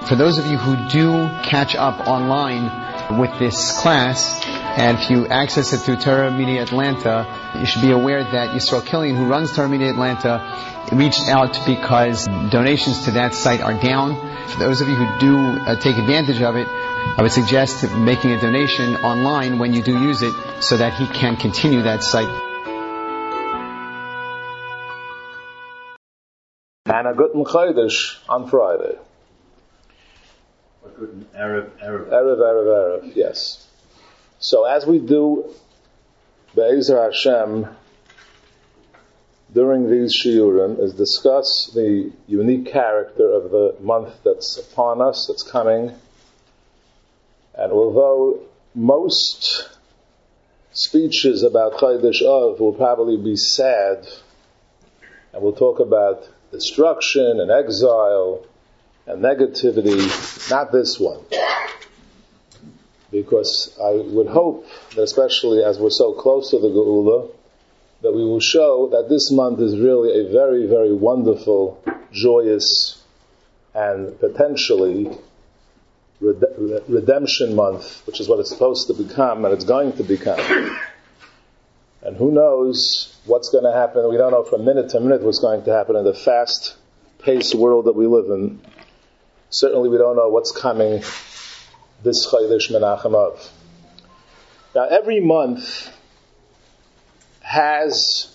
For those of you who do catch up online with this class, and if you access it through Torah Media Atlanta, you should be aware that Yisrael Killian, who runs Torah Media Atlanta, reached out because donations to that site are down. For those of you who do take advantage of it, I would suggest making a donation online when you do use it so that he can continue that site. And a Guten Chodesh on Friday. A Guten Erev. Erev, yes. So as we do Be'ezer Hashem during these shiurim is discuss the unique character of the month that's upon us, that's coming. And although most speeches about Chodesh Av will probably be sad, and we'll talk about destruction and exile and negativity, not this one. Because I would hope that, especially as we're so close to the Geula, that we will show that this month is really a very, very wonderful, joyous, and potentially redemption month, which is what it's supposed to become, and it's going to become. And who knows what's going to happen. We don't know from minute to minute what's going to happen in the fast-paced world that we live in. Certainly we don't know what's coming this Chodesh Menachem Av. Now every month has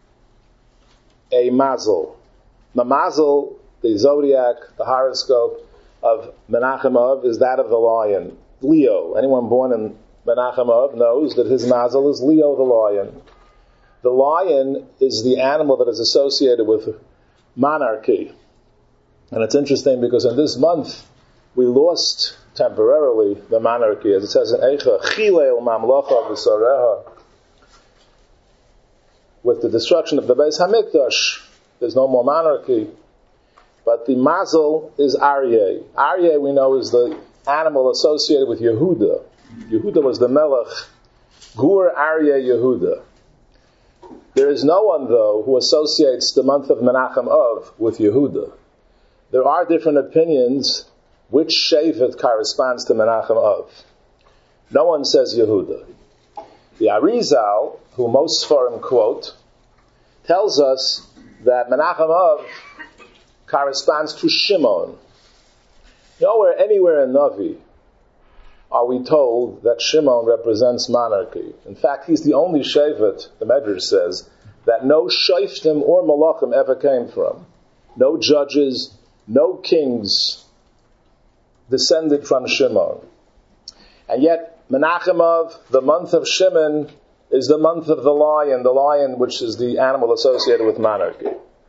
a mazel. The mazel, the zodiac, the horoscope of Menachem Av is that of the lion. Leo. Anyone born in Menachem Av knows that his mazel is Leo the lion. The lion is the animal that is associated with monarchy. And it's interesting because in this month we lost temporarily the monarchy. As it says in Eicha, Chilei Mamlocha V'Sareha. With the destruction of the Beis HaMikdash, there's no more monarchy. But the mazel is Aryeh. Aryeh, we know, is the animal associated with Yehuda. Yehuda was the Melech. Gur Aryeh Yehuda. There is no one, though, who associates the month of Menachem Av with Yehuda. There are different opinions which Shevet corresponds to Menachem Av. No one says Yehuda. The Arizal, who most Sforim quote, tells us that Menachem Av corresponds to Shimon. Nowhere, anywhere in Navi are we told that Shimon represents monarchy. In fact, he's the only Shevet, the Medrash says, that no Shoftim or Malachim ever came from. No judges, no kings descended from Shimon. And yet, Menachem Av, the month of Shimon, is the month of the lion which is the animal associated with monarchy.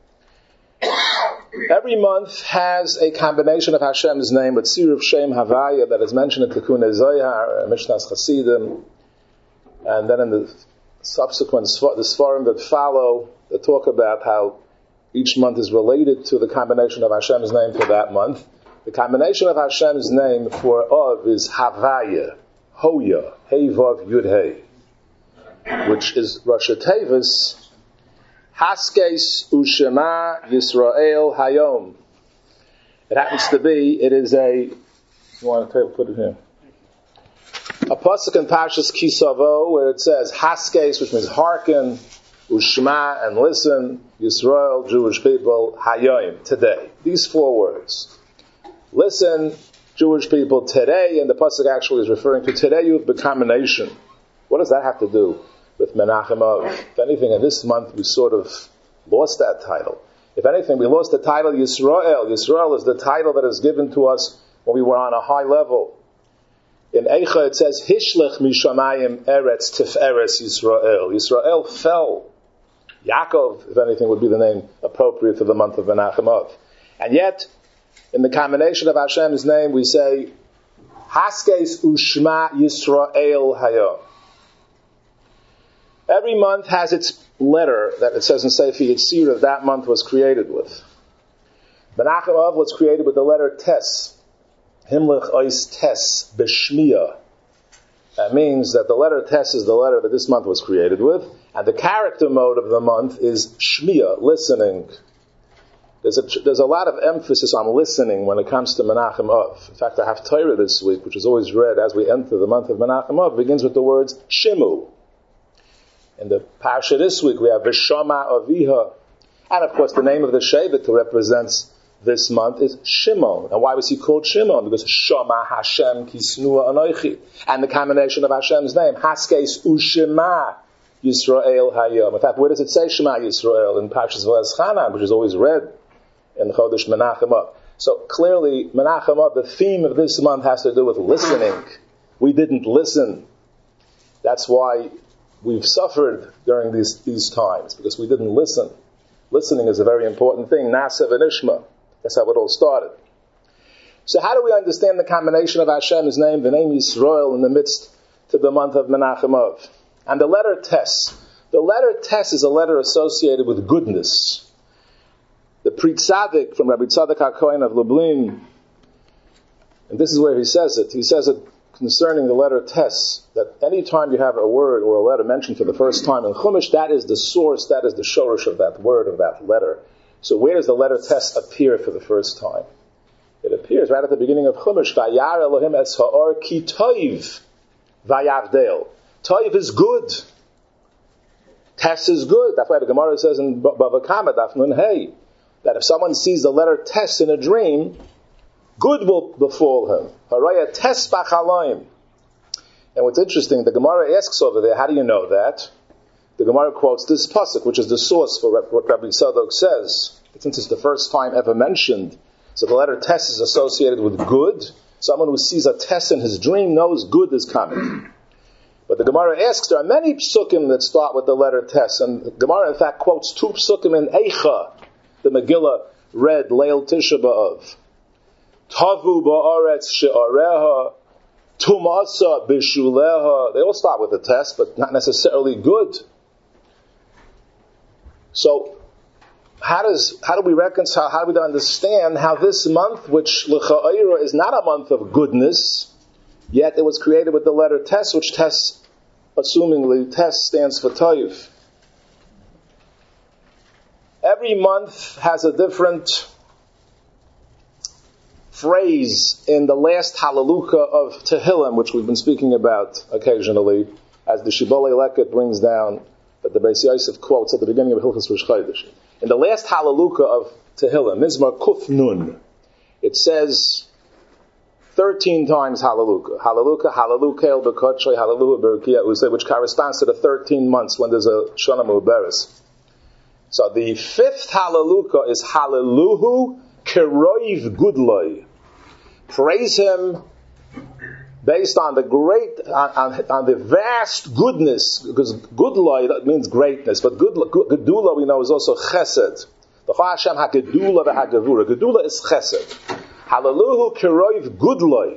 Every month has a combination of Hashem's name, but Tziruf Shem Havaya, that is mentioned in Tikkun Zohar, Mishnah's Chasidim, and then in the subsequent the Sforim that follow, that talk about how each month is related to the combination of Hashem's name for that month. The combination of Hashem's name for Av is Havaya, Hoya, Hey Vav Yud Hey, which is Rosh Tevis, Haskes Ushema Yisrael Hayom. It happens to be, it is you want to put it here? A pasuk in Parshas Kisavo where it says Haskes, which means hearken, Ushma, and listen, Yisrael, Jewish people, Hayom, today. These 4 words. Listen, Jewish people, today, and the pasuk actually is referring to today you have become a nation. What does that have to do with Menachem Av? If anything, in this month we sort of lost that title. If anything, we lost the title Yisrael. Yisrael is the title that is given to us when we were on a high level. In Eicha it says, Hishlech mishamayim eretz tiferes Yisrael. Yisrael fell. Yaakov, if anything, would be the name appropriate for the month of Menachem Av. And yet, in the combination of Hashem's name, we say, Haskes Ushma Yisrael Hayom. Every month has its letter that it says in Sefer Yetzirah that month was created with. Menachem Av was created with the letter Tes. Himlich Ois Tes B'Shmiya. That means that the letter Tes is the letter that this month was created with, and the character mode of the month is Shmiya, listening. There's a lot of emphasis on listening when it comes to Menachem Av. In fact, I have Torah this week, which is always read as we enter the month of Menachem Av, begins with the words Shimu. In the parsha this week, we have V'shama Aviha. And of course, the name of the Shevet who represents this month is Shimon. And why was he called Shimon? Because Shama Hashem Kisnua Anoichi. And the combination of Hashem's name, Haskes Ushema Yisrael Hayom. In fact, where does it say Shema Yisrael? In Parshas V'ezchanan, which is always read in the Chodesh Menachem Av. So clearly, Menachem Av, the theme of this month has to do with listening. We didn't listen. That's why we've suffered during these times, because we didn't listen. Listening is a very important thing. Nasa v'nishma. That's how it all started. So how do we understand the combination of Hashem's name, the name Yisrael, in the midst to the month of Menachem Av? And the letter Tes. The letter Tes is a letter associated with goodness. The Pri Tzadik from Rabbi Tzadok HaKohen of Lublin, and this is where he says it. He says it concerning the letter Tes, that any time you have a word or a letter mentioned for the first time in Chumash, that is the source, that is the shorish of that word, of that letter. So where does the letter Tes appear for the first time? It appears right at the beginning of Chumash. Vayar Elohim es ha'or ki toiv vayavdel. Toiv is good. Tes is good. That's why the Gemara says in Bava Kama, Daf Nun Hey, that if someone sees the letter Tes in a dream, good will befall him. Haraya Tes b'chalayim. And what's interesting, the Gemara asks over there, how do you know that? The Gemara quotes this pasuk, which is the source for what Rabbi Tzadok says. Since it's the first time ever mentioned, so the letter Tes is associated with good. Someone who sees a Tes in his dream knows good is coming. But the Gemara asks, there are many psukim that start with the letter Tes, and the Gemara in fact quotes two psukim in Eicha, the Megillah read Leil Tisha B'Av. Tavu ba'aretz she'areha, tumasa b'shuleha. They all start with a Tes, but not necessarily good. So, how do we reconcile, how do we understand how this month, which l'cha'ira is not a month of goodness, yet it was created with the letter Tes, which Tes, assumingly, Tes stands for Toiv. Every month has a different phrase in the last Hallelujah of Tehillim, which we've been speaking about occasionally, as the Shibbolei Leket brings down, that the Beis Yosef quotes at the beginning of Hilchos Rosh Chodesh. In the last Hallelujah of Tehillim, Mizmar Kuf Nun, it says 13 times Hallelujah. Hallelujah, Hallelujah, El B'Kotshei, Hallelujah, Berekia Uzeh, which corresponds to the 13 months when there's a Shana Mu'beres. So the fifth Hallelujah is Hallelujah Keroiv Gudloi. Praise Him based on the great, on the vast goodness, because Gudloi, that means greatness, but Gedula we know is also Chesed. The Hashem HaGedula v'HaGevura. Gedula is Chesed. Hallelujah Keroiv Gudloi.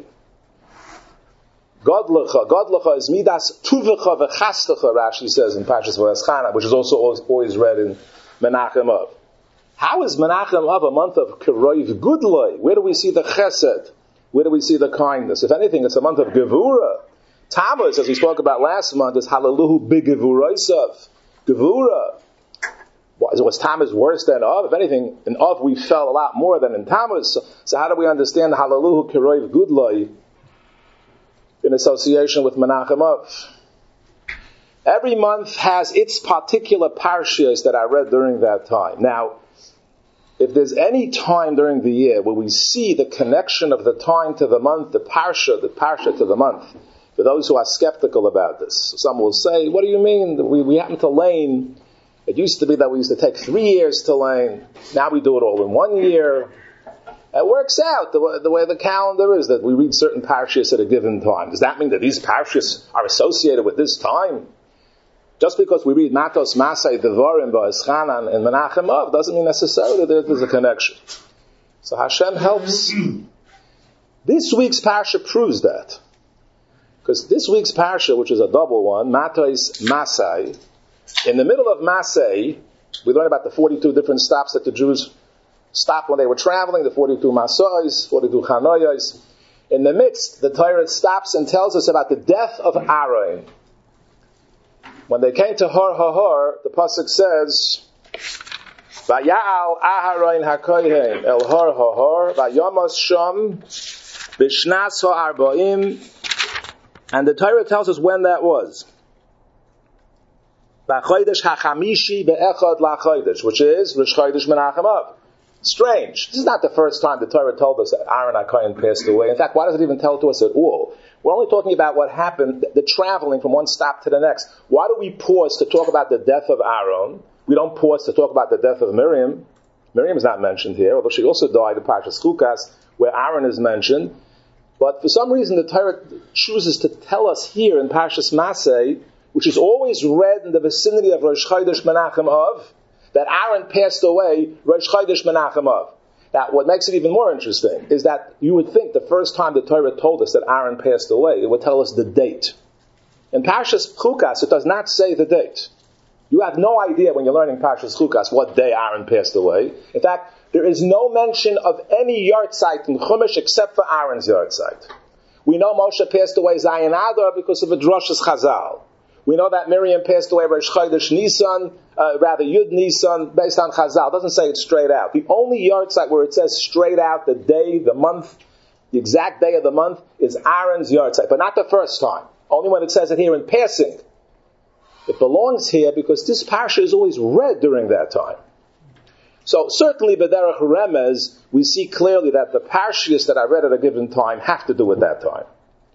Godlecha is Midas Tuvecha v'Chastecha, Rashi says in Parshas V'ezchanan, which is also always read in Menachem Av. How is Menachem Av a month of Keroiv Gudloi? Where do we see the Chesed? Where do we see the kindness? If anything, it's a month of Gevura. Tammuz, as we spoke about last month, is Hallelujah B'Gevuraisav. Gevura. Was Tammuz worse than Av? If anything, in Av we fell a lot more than in Tammuz. So how do we understand Hallelujah Keroiv Gudloi in association with Menachem Av? Every month has its particular parshas that I read during that time. Now, if there's any time during the year where we see the connection of the time to the month, the parsha to the month, for those who are skeptical about this, some will say, what do you mean? We happen to lane. It used to be that we used to take 3 years to lane. Now we do it all in 1 year. It works out the way the calendar is, that we read certain parshas at a given time. Does that mean that these parshas are associated with this time? Just because we read Matos Masay, Devarim, V'ezchanan, and Menachem Av doesn't mean necessarily that there's a connection. So Hashem helps. This week's parsha proves that. Because this week's parsha, which is a double one, Matos Masay, in the middle of Masay, we learn about the 42 different stops that the Jews stopped when they were traveling, the 42 Masais, 42 Chanoyos. In the midst, the Torah stops and tells us about the death of Aaron. When they came to Har HaHor, the pasuk says, Vayal Aharon HaKohen El Har HaHor Vayamos Sham B'Shnas HaArbaim, and the Torah tells us when that was. B'Chodesh HaChamishi Be'echad LaChodesh, which is Rosh Chodesh Menachem Av. Strange. This is not the first time the Torah told us that Aaron HaKohen passed away. In fact, why does it even tell it to us at all? We're only talking about what happened, the traveling from one stop to the next. Why do we pause to talk about the death of Aaron? We don't pause to talk about the death of Miriam. Miriam is not mentioned here, although she also died in Parshas Chukas, where Aaron is mentioned. But for some reason, the Torah chooses to tell us here in Parshas Masei, which is always read in the vicinity of Rosh Chodesh Menachem Av, that Aaron passed away Rosh Chodesh Menachem Av. Now, what makes it even more interesting is that you would think the first time the Torah told us that Aaron passed away, it would tell us the date. In Parshas Chukas, it does not say the date. You have no idea when you're learning Parshas Chukas what day Aaron passed away. In fact, there is no mention of any yahrzeit in Chumash except for Aaron's yahrzeit. We know Moshe passed away Zayin Adar because of a Drashas Chazal. We know that Miriam passed away Rosh Chodesh Nisan, Yud Nisan, based on Chazal. It doesn't say it straight out. The only yahrzeit where it says straight out the day, the month, the exact day of the month is Aaron's yahrzeit, but not the first time. Only when it says it here in passing. It belongs here because this parsha is always read during that time. So certainly, B'derech Remez, we see clearly that the parshias that I read at a given time have to do with that time.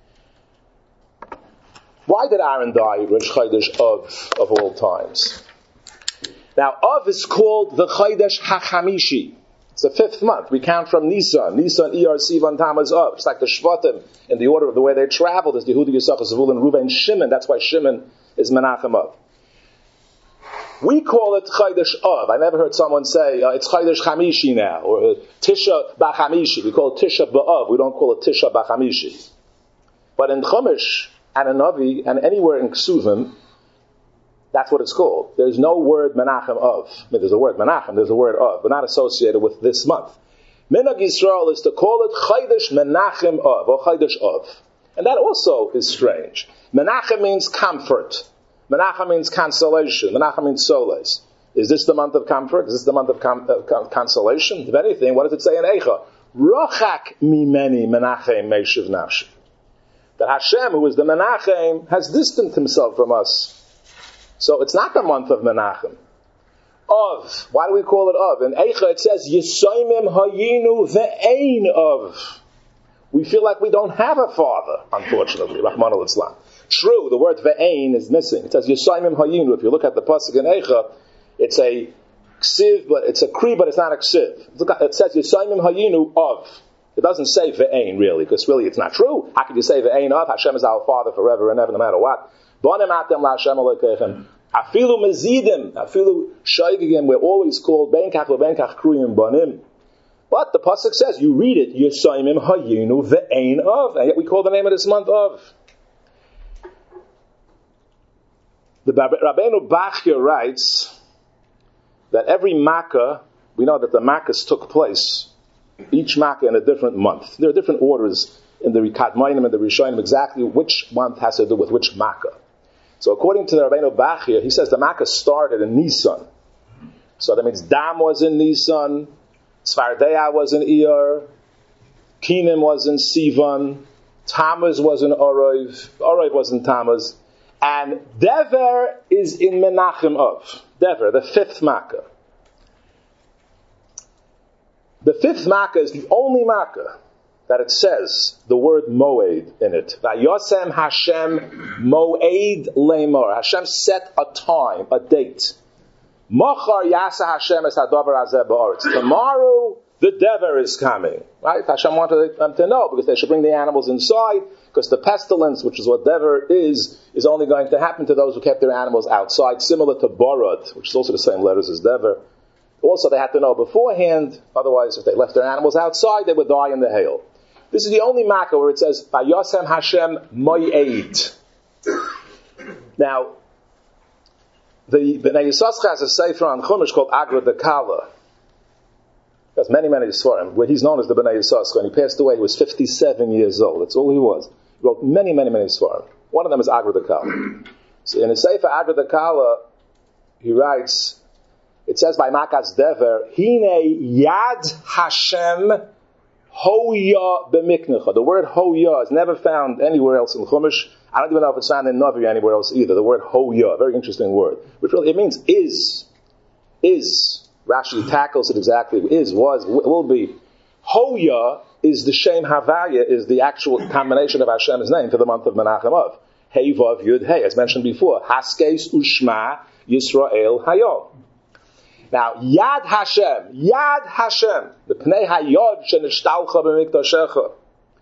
Why did Aaron die, Rosh Chodesh of all times? Now, Av is called the Chodesh HaChamishi. It's the 5th month. We count from Nisan, Iyar, Sivan, Tammuz, Av. It's like the Shvatim in the order of the way they traveled. There's Yehuda, Yisachar, Zevulun, Reuven, Shimon. That's why Shimon is Menachem Av. We call it Chodesh Av. I never heard someone say, it's Chodesh Chamishi now, or Tisha B'Chamishi. We call it Tisha B'Av. We don't call it Tisha B'Chamishi. But in Chumash, and in Navi, and anywhere in Ksuvim, that's what it's called. There's no word Menachem Av. I mean, there's a word Menachem, there's a word Av, but not associated with this month. Minhag Yisrael is to call it Chodesh Menachem Av, or Chodesh Av. And that also is strange. Menachem means comfort. Menachem means consolation. Menachem means solace. Is this the month of comfort? Is this the month of consolation? If anything, what does it say in Eicha? Rochak mimeni Menachem Meishiv Nafshi. That Hashem, who is the Menachem, has distanced himself from us. So it's not the month of Menachem. Of. Why do we call it Of? In Eicha it says, Yisoimim hayinu ve'ein Of. We feel like we don't have a father, unfortunately. Rahman al-Islam. True, the word ve'ein is missing. It says Yisoimim hayinu. If you look at the pasuk in Eicha, it's a ksiv, but it's a kri, but it's not a ksiv. It says Yisoimim hayinu Of. It doesn't say ve'ein, really, because really it's not true. How could you say ve'ein Of? Hashem is our Father forever and ever, no matter what. Bonim atem la'Hashem Elokeichem. Afilu mezidim, afilu shaygigim, we're always called benkach lebenkach kruyim bonim. But the pasuk says, you read it, Yisoimim hayinu ve'ein Of, and yet we call the name of this month Of. The Rabbeinu Bachya writes that every Makkah, we know that the Makkahs took place, each Makkah in a different month. There are different orders in the Kadmonim and the Rishonim exactly which month has to do with which Makkah. So according to the Rabbeinu Bachya, he says the Makkah started in Nisan. So that means Dam was in Nisan, Sfardeya was in Iyar, Kinim was in Sivan, Tammuz was in Orov, Orov was in Tammuz, and Dever is in Menachem Av. Dever, the 5th Makkah. The 5th Makkah is the only Makkah that it says the word Moed in it. Vayosem Hashem Moed Lemor. Hashem set a time, a date. Machar Yasa Hashem es hadavar hazeh ba'aretz. Tomorrow the Dever is coming. Right? Hashem wanted them to know because they should bring the animals inside, because the pestilence, which is what Dever is only going to happen to those who kept their animals outside, similar to Borod, which is also the same letters as Dever. Also, they had to know beforehand, otherwise if they left their animals outside, they would die in the hail. This is the only Makkah where it says, Vayosem Hashem Moed. Now, the Bnei Yissaschar has a sefer on Chumash called Agra Dekala. He has many Sfarim, where he's known as the Bnei Yissaschar, and he passed away, he was 57 years old. That's all he was. He wrote many Sfarim. One of them is Agra Dekala. So in his sefer Agra Dekala, he writes, It says by Makas Dever, Hine Yad Hashem Hoya B'miknecha. The word Hoya is never found anywhere else in Chumash. I don't even know if it's found in Navi anywhere else either. The word Hoya, very interesting word, which really, it means is. Rashi tackles it exactly. Is, was, will be. Hoya is the Shem Havaya, is the actual combination of Hashem's name for the month of Menachem Av. Hey Vav Yud Hey, as mentioned before. Haskes Ushma Yisrael Hayom. Now, Yad Hashem, the Pnei Hayod Shenishtalcha B'Mikdashecha.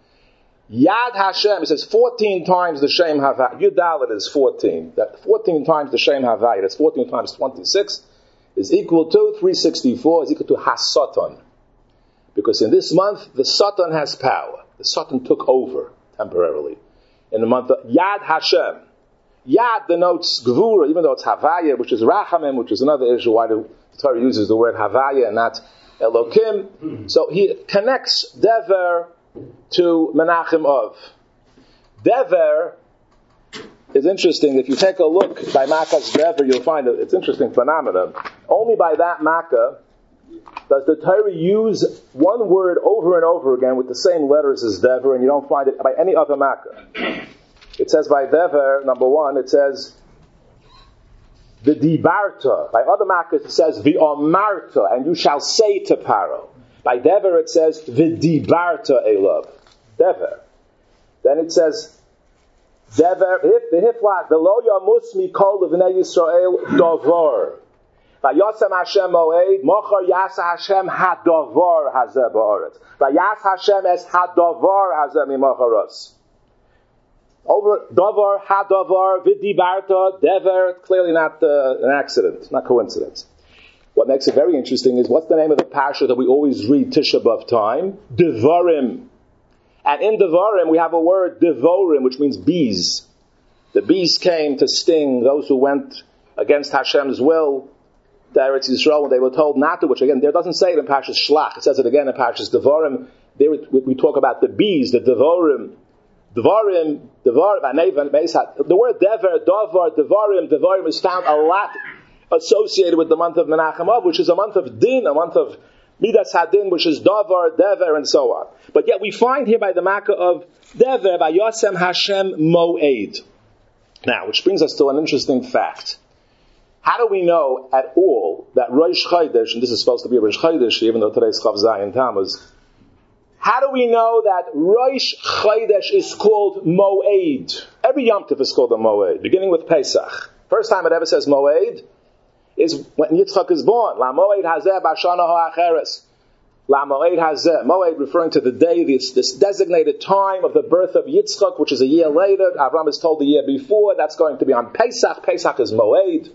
Yad Hashem, it says 14 times the Shem Havaya. Yud Dalet is 14. That 14 times the Shem Havaya, that's 14 times 26, is equal to 364, is equal to Hasatan. Because in this month, the Satan has power. The Satan took over temporarily. In the month of Yad Hashem. Yad denotes Gvura, even though it's Havaya, which is Rachamim, which is another issue why the Torah uses the word Havaya and not Elokim. So he connects Dever to Menachem Av. Dever is interesting. If you take a look by Makas Dever, you'll find it's interesting phenomenon. Only by that Makkah does the Torah use one word over and over again with the same letters as Dever, and you don't find it by any other Makkah. It says by Dever, number one, it says the Dibarta. By other Makkahs it says the Omarta, and you shall say to Paro. By Dever it says the Dibarta Elav. Dever. Then it says Dever, the Hiflak, the Lo Yamus Mikol L'Vnei Yisrael Dovar. Vayasam Hashem Moed, Mochar Yasa Hashem Hadavar Hazeh Ba'aretz. Vayas Hashem es Hadavar Hazeh Mimocharos. Over Davar, Hadavar, Vidibarta, Dever, clearly not an accident, not coincidence. What makes it very interesting is what's the name of the parsha that we always read Tisha B'Av time? Devarim. And in Devarim we have a word Devorim, which means bees. The bees came to sting those who went against Hashem's will to Eretz Yisrael when they were told not to, which again, there doesn't say it in Parshas Shlach, it says it again in Parshas Devarim. There we talk about the bees, the Devorim. Devarim, the word Dever, Davar, Devarim is found a lot associated with the month of Menachem Av, which is a month of Din, a month of Midas Hadin, which is Davar, Dever, and so on. But yet we find here by the Makkah of Dever, by Yosem Hashem Moed. Now, which brings us to an interesting fact. How do we know at all that Rosh Chodesh, and this is supposed to be Rosh Chodesh, even though today's Chav Zayin Tammuz, how do we know that Rosh Chodesh is called Moed? Every Yom Tov is called a Moed, beginning with Pesach. First time it ever says Moed is when Yitzchak is born. La Moed Hazeh B'Shana Ha'acheres. La Moed Hazeh. Moed referring to the day, this designated time of the birth of Yitzchak, which is a year later. Avraham is told the year before. That's going to be on Pesach. Pesach is Moed.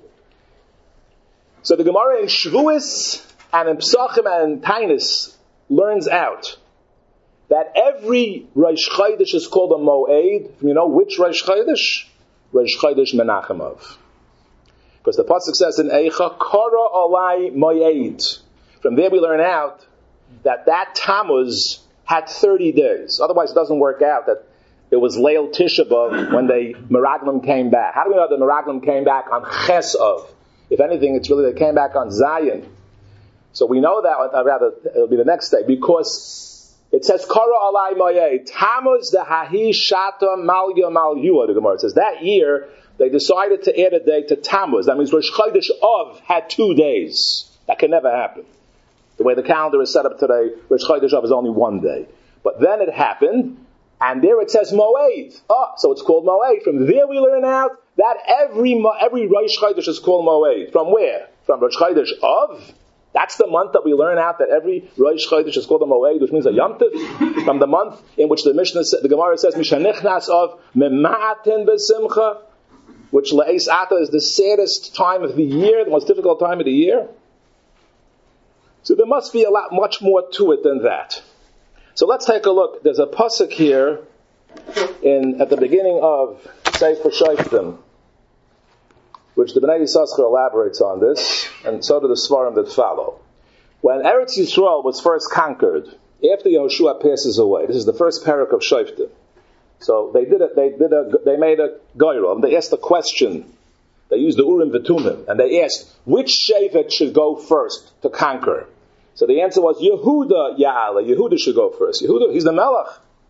So the Gemara in Shavuos and in Pesachim and Tainis learns out that every Rosh Chodesh is called a Moed. You know which Rosh Chodesh? Rosh Chodesh Menachem Av. Because the pasuk says in Eicha, Kara Alai Moed. From there we learn out that Tammuz had 30 days. Otherwise it doesn't work out that it was Leil Tisha B'Av when the Meraglim came back. How do we know the Meraglim came back on Ches Av? If anything, it's really they came back on Zion. So we know that, rather, it'll be the next day, because it says, Kara Alai Moed, Tammuz the Hahi Shata Malya Malyua, the Gemara. It says, that year, they decided to add a day to Tammuz. That means Rosh Chodesh Av had 2 days. That can never happen. The way the calendar is set up today, Rosh Chodesh Av is only 1 day. But then it happened, and there it says Moed. So it's called Moed. From there we learn out that every Rosh Chodesh is called Moed. From where? From Rosh Chodesh Av. That's the month that we learn out that every Rosh Chodesh is called a Moed, which means a Yom Tov. From the month in which the Gemara says, Mishanichnas of Mema'atin B'Simcha, which Le'es Ata is the saddest time of the year, the most difficult time of the year. So there must be much more to it than that. So let's take a look. There's a pasuk here at the beginning of Sefer Shoftim, which the Bnei Yissaschar elaborates on this, and so do the Svarim that follow. When Eretz Yisrael was first conquered, after Yehoshua passes away, this is the first parak of Shoftim. So they made a goyrah. They asked a question. They used the Urim V'Tumim, and they asked, which Shevet should go first to conquer? So the answer was, Yehuda Ya'ala. Yehuda should go first. Yehuda, he's the Melech.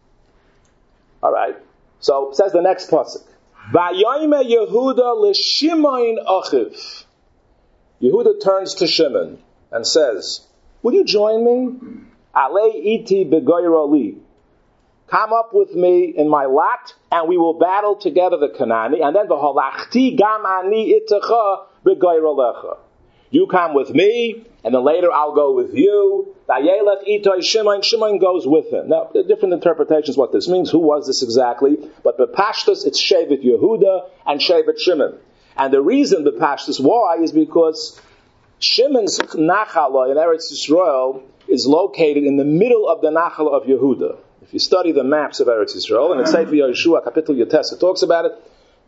Alright. So, it says the next pasuk. V'yoyme Yehuda l'Shimon achiv. Yehuda turns to Shimon and says, will you join me? Alei iti begoyrali. Come up with me in my lot, and we will battle together the Kanani, and then v'holachti gam ani itecha begoyralecha. You come with me, and then later I'll go with you. Vayelech itoi Shimon. Shimon goes with him. Now, there are different interpretations what this means. Who was this exactly? But b'pashtus, it's Shevet Yehuda and Shevet Shimon. And the reason b'pashtus why is because Shimon's Nachala in Eretz Yisrael is located in the middle of the Nachala of Yehuda. If you study the maps of Eretz Yisrael, and in Sefer Yeshua, Kapitel Yotes, it talks about it.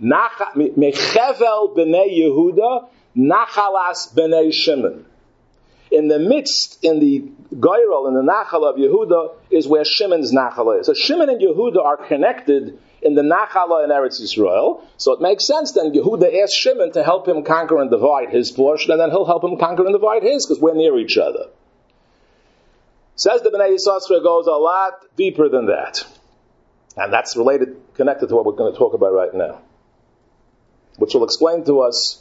Mechevel b'nei Yehuda, Nachalas b'nei Shimon. In the midst, in the Goyrel, in the Nachal of Yehuda, is where Shimon's Nachala is. So Shimon and Yehuda are connected in the Nachala in Eretz Yisrael. So it makes sense then Yehuda asks Shimon to help him conquer and divide his portion, and then he'll help him conquer and divide his, because we're near each other. Says the Bnei Yissaschar goes a lot deeper than that. And that's related, connected to what we're going to talk about right now. Which will explain to us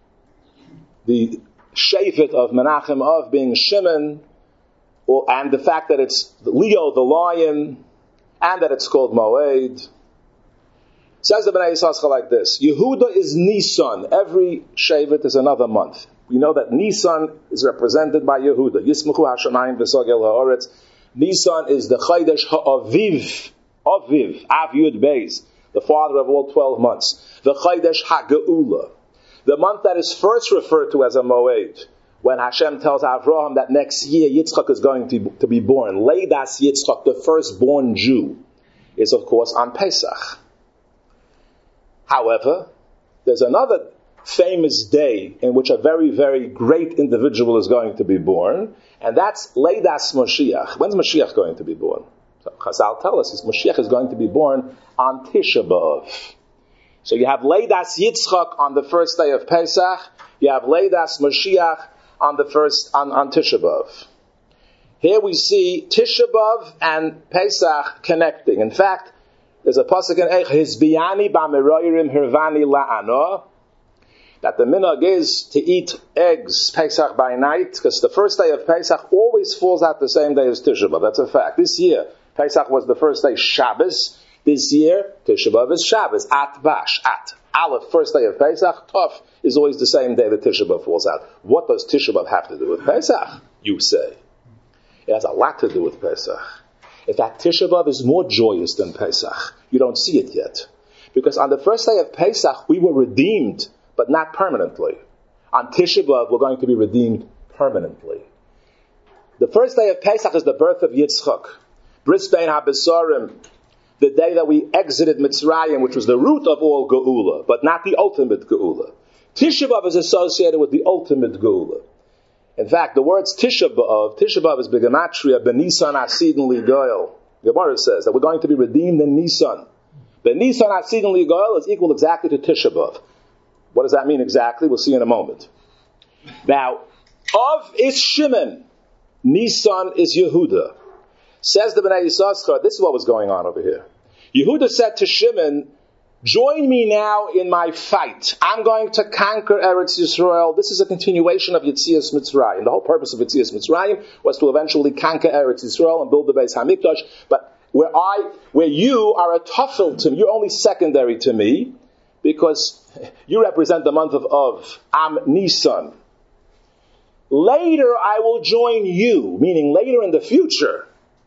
the Shevet of Menachem of being Shimon, and the fact that it's Leo the lion, and that it's called Moed. Says the Bnei Yissaschar like this: Yehuda is Nisan. Every Shevet is another month. We know that Nisan is represented by Yehuda. Yismuchu Hashemayim v'Sogel Ha'oretz. Nisan is the Chodesh Ha'aviv, Aviv, Av Yud Beis, the father of all 12 months. The Chodesh HaGeula, the month that is first referred to as a Moed, when Hashem tells Avraham that next year Yitzchak is going to be born. Leidas Yitzchak, the firstborn Jew, is of course on Pesach. However, there's another famous day in which a very, very great individual is going to be born, and that's Leidas Moshiach. When's Moshiach going to be born? So Chazal tell us Moshiach is going to be born on Tisha B'Av. So you have Leidas Yitzchak on the first day of Pesach, you have Leidas Moshiach on Tisha B'Av. Here we see Tisha B'Av and Pesach connecting. In fact, there's a pasuk in Eich, Hizbiyani ba'meroirim hirvani la'ano, that the minhag is to eat eggs Pesach by night, because the first day of Pesach always falls out the same day as Tisha B'Av. That's a fact. This year, Pesach was the first day Shabbos. This year, Tisha B'Av is Shabbos. At Bash, at Aleph, first day of Pesach. Tov is always the same day that Tisha B'Av falls out. What does Tisha B'Av have to do with Pesach, you say? It has a lot to do with Pesach. In fact, Tisha B'Av is more joyous than Pesach. You don't see it yet. Because on the first day of Pesach, we were redeemed, but not permanently. On Tisha B'Av, we're going to be redeemed permanently. The first day of Pesach is the birth of Yitzchak. Bris Bein HaBesarim, the day that we exited Mitzrayim, which was the root of all Geula, but not the ultimate Geula. Tisha B'Av is associated with the ultimate Geula. In fact, the words Tisha B'Av is Begematria, Benisan Asidin Ligoyel. Gemara says that we're going to be redeemed in Nisan. Benisan Asidin Ligoyel is equal exactly to Tisha B'Av. What does that mean exactly? We'll see in a moment. Now, Av is Shimon. Nisan is Yehuda. Says the Bnei Yissaschar, this is what was going on over here. Yehuda said to Shimon, join me now in my fight. I'm going to conquer Eretz Yisrael. This is a continuation of Yetzias Mitzrayim. The whole purpose of Yetzias Mitzrayim was to eventually conquer Eretz Yisrael and build the Beis HaMikdash. But where you are a tafel to me, you're only secondary to me, because you represent the month of Av. I'm Nisan. Later I will join you, meaning later in the future,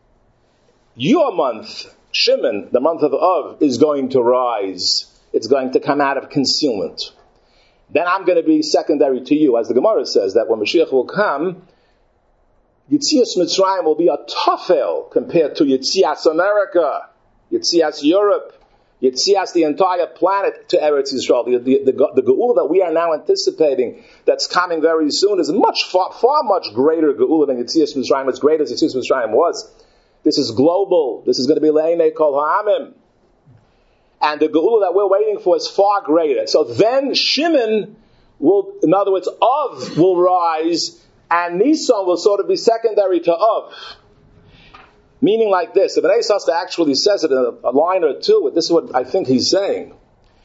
your month, Shimon, the month of Av, is going to rise. It's going to come out of concealment. Then I'm going to be secondary to you, as the Gemara says, that when Mashiach will come, Yetzias Mitzrayim will be a tafel compared to Yetzias America, Yetzias Europe, Yetzias the entire planet to Eretz Yisrael. The Geula that we are now anticipating, that's coming very soon, is far much greater Geula than Yetzias Mitzrayim, as great as Yetzias Mitzrayim was. This is global. This is going to be Le'enei Kol Ha'amim. and the Geula that we're waiting for is far greater. So then Shimon will, in other words, Av will rise, and Nisan will sort of be secondary to Av. Meaning like this, if an Eisas actually says it in a line or two, this is what I think he's saying.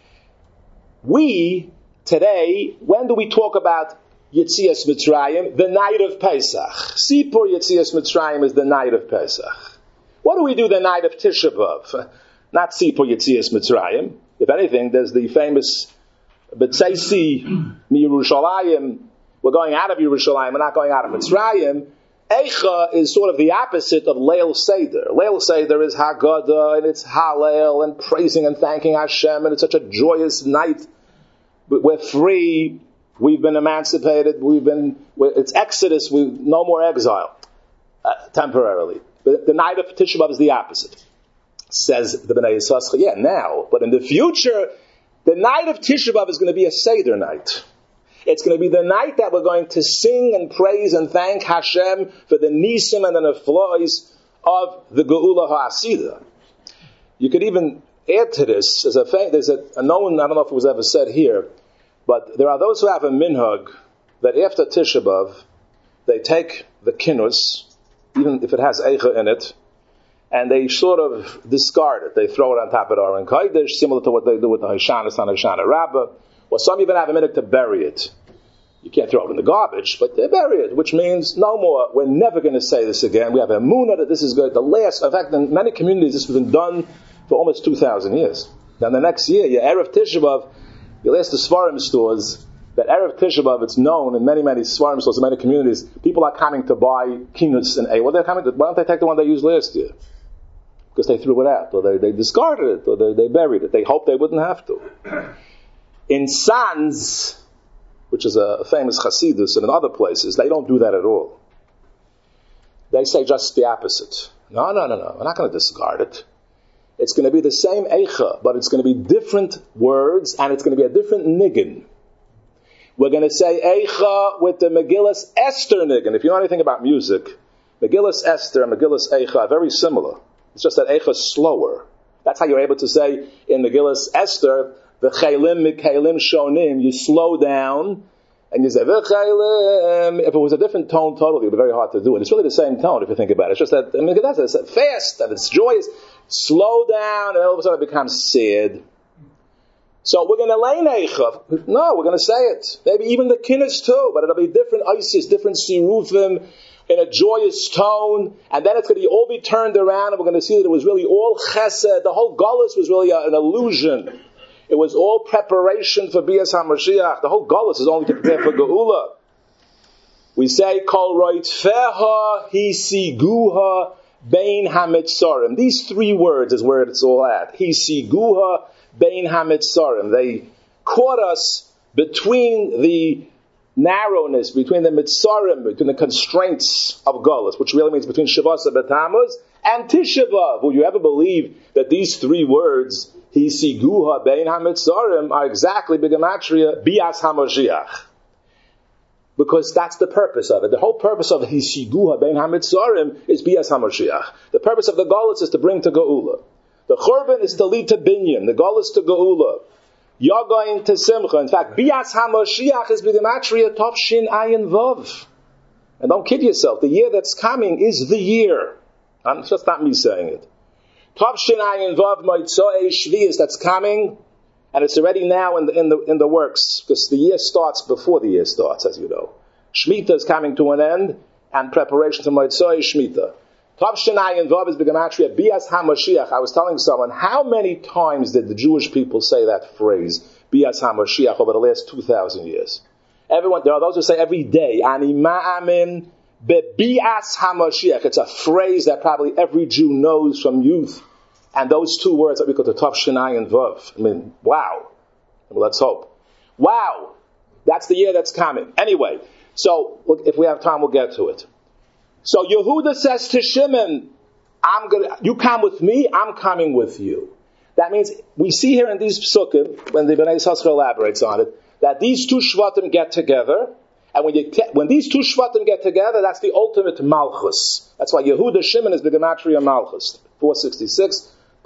We, today, when do we talk about Yetzias Mitzrayim? The night of Pesach. Sipur Yetzias Mitzrayim is the night of Pesach. What do we do the night of Tisha B'Av? Not Sipur Yetzias Mitzrayim. If anything, there's the famous B'tzeisi Yerushalayim. We're going out of Yerushalayim, we're not going out of Mitzrayim. Eicha is sort of the opposite of Leil Seder. Leil Seder is Haggadah, and it's Hallel, and praising and thanking Hashem, and it's such a joyous night. We're free, we've been emancipated, it's Exodus, no more exile, temporarily. But the night of Tisha B'Av is the opposite. Says the Bnei Yisrael, now, but in the future, the night of Tisha B'Av is going to be a Seder night. It's going to be the night that we're going to sing and praise and thank Hashem for the nisim and the neflois of the Geula Ha'asida. You could even add to this, there's a known, I don't know if it was ever said here, but there are those who have a minhag that after Tisha B'Av, they take the kinnus, even if it has eicha in it, and they sort of discard it. They throw it on top of the Aron Kodesh, similar to what they do with the Hashanah on Hashanah Rabbah. Or some even have a minute to bury it. You can't throw it in the garbage, but they bury it, which means no more. We're never going to say this again. We have a emunah that this is good. In fact, in many communities, this has been done for almost 2,000 years. Now, the next year, your Erev Tisha B'Av, you'll ask the Svarim stores, that Erev Tisha B'Av, it's known in many, many Svarim stores, in many communities, people are coming to buy kinnus and why don't they take the one they used last year? Because they threw it out, or they discarded it, or they buried it. They hoped they wouldn't have to. In Sanz, which is a famous Hasidus, and in other places, they don't do that at all. They say just the opposite. No, we're not going to discard it. It's going to be the same Eicha, but it's going to be different words, and it's going to be a different niggin. We're going to say Eicha with the Megillas Esther niggin. If you know anything about music, Megillas Esther and Megillas Eicha are very similar. It's just that Eicha is slower. That's how you're able to say in Megillas Esther, V'chaylim mikaylim shonim, you slow down, and you say, V'chaylim. If it was a different tone totally, it would be very hard to do it. It's really the same tone if you think about it. It's just that, it's fast, and it's joyous. Slow down, and all of a sudden it becomes sad. So we're going to lay Neicha. No, we're going to say it. Maybe even the Kinnis too, but it'll be different Isis, different Sirufim, in a joyous tone, and then it's going to all be turned around, and we're going to see that it was really all chesed. The whole Golus was really an illusion. It was all preparation for Bias HaMashiach. The whole Golus is only to prepare for Geula. We say, Kol roitfeha hisiguha bein hamitzarim. These three words is where it's all at. Hisiguha bein hamitzarim. They caught us between the narrowness, between the mitzarim, between the constraints of Golus, which really means between Shavasa B'Tammuz and Tisha B'Av. Will you ever believe that these three words, Hisiguha bein hamitzarim, are exactly b'gematria Bias HaMashiach? Because that's the purpose of it. The whole purpose of Hisiguha bein hamitzarim is Bias HaMashiach. The purpose of the Golus is to bring to Geula. The Churban is to lead to Binyan. The Golus to Geula. Yogain to Simcha. In fact, Bias HaMashiach is b'gematria Tovshin Ayin Vav. And don't kid yourself. The year that's coming is the year. It's just not me saying it. Tovshin Ayin Vav Moitzoei Shvius, that's coming, and it's already now in the works, because the year starts before the year starts, as you know. Shemitah is coming to an end, and preparation to Moitzoei Shemitah. Tovshin Ayin Vav is b'gematria Bias HaMashiach. I was telling someone, how many times did the Jewish people say that phrase, Bias HaMashiach, over the last 2,000 years? There are those who say every day, Ani ma'amin be'bias HaMashiach. It's a phrase that probably every Jew knows from youth. And those two words that we call the Tovshin Ayin Vav. I mean, wow. Well, let's hope. Wow. That's the year that's coming. Anyway, so if we have time, we'll get to it. So Yehuda says to Shimon, you come with me, I'm coming with you. That means, we see here in these psukim, when the Bnei Yisrael elaborates on it, that these two Shvatim get together, and when these two Shvatim get together, that's the ultimate Malchus. That's why Yehuda Shimon is the Gematria Malchus. 466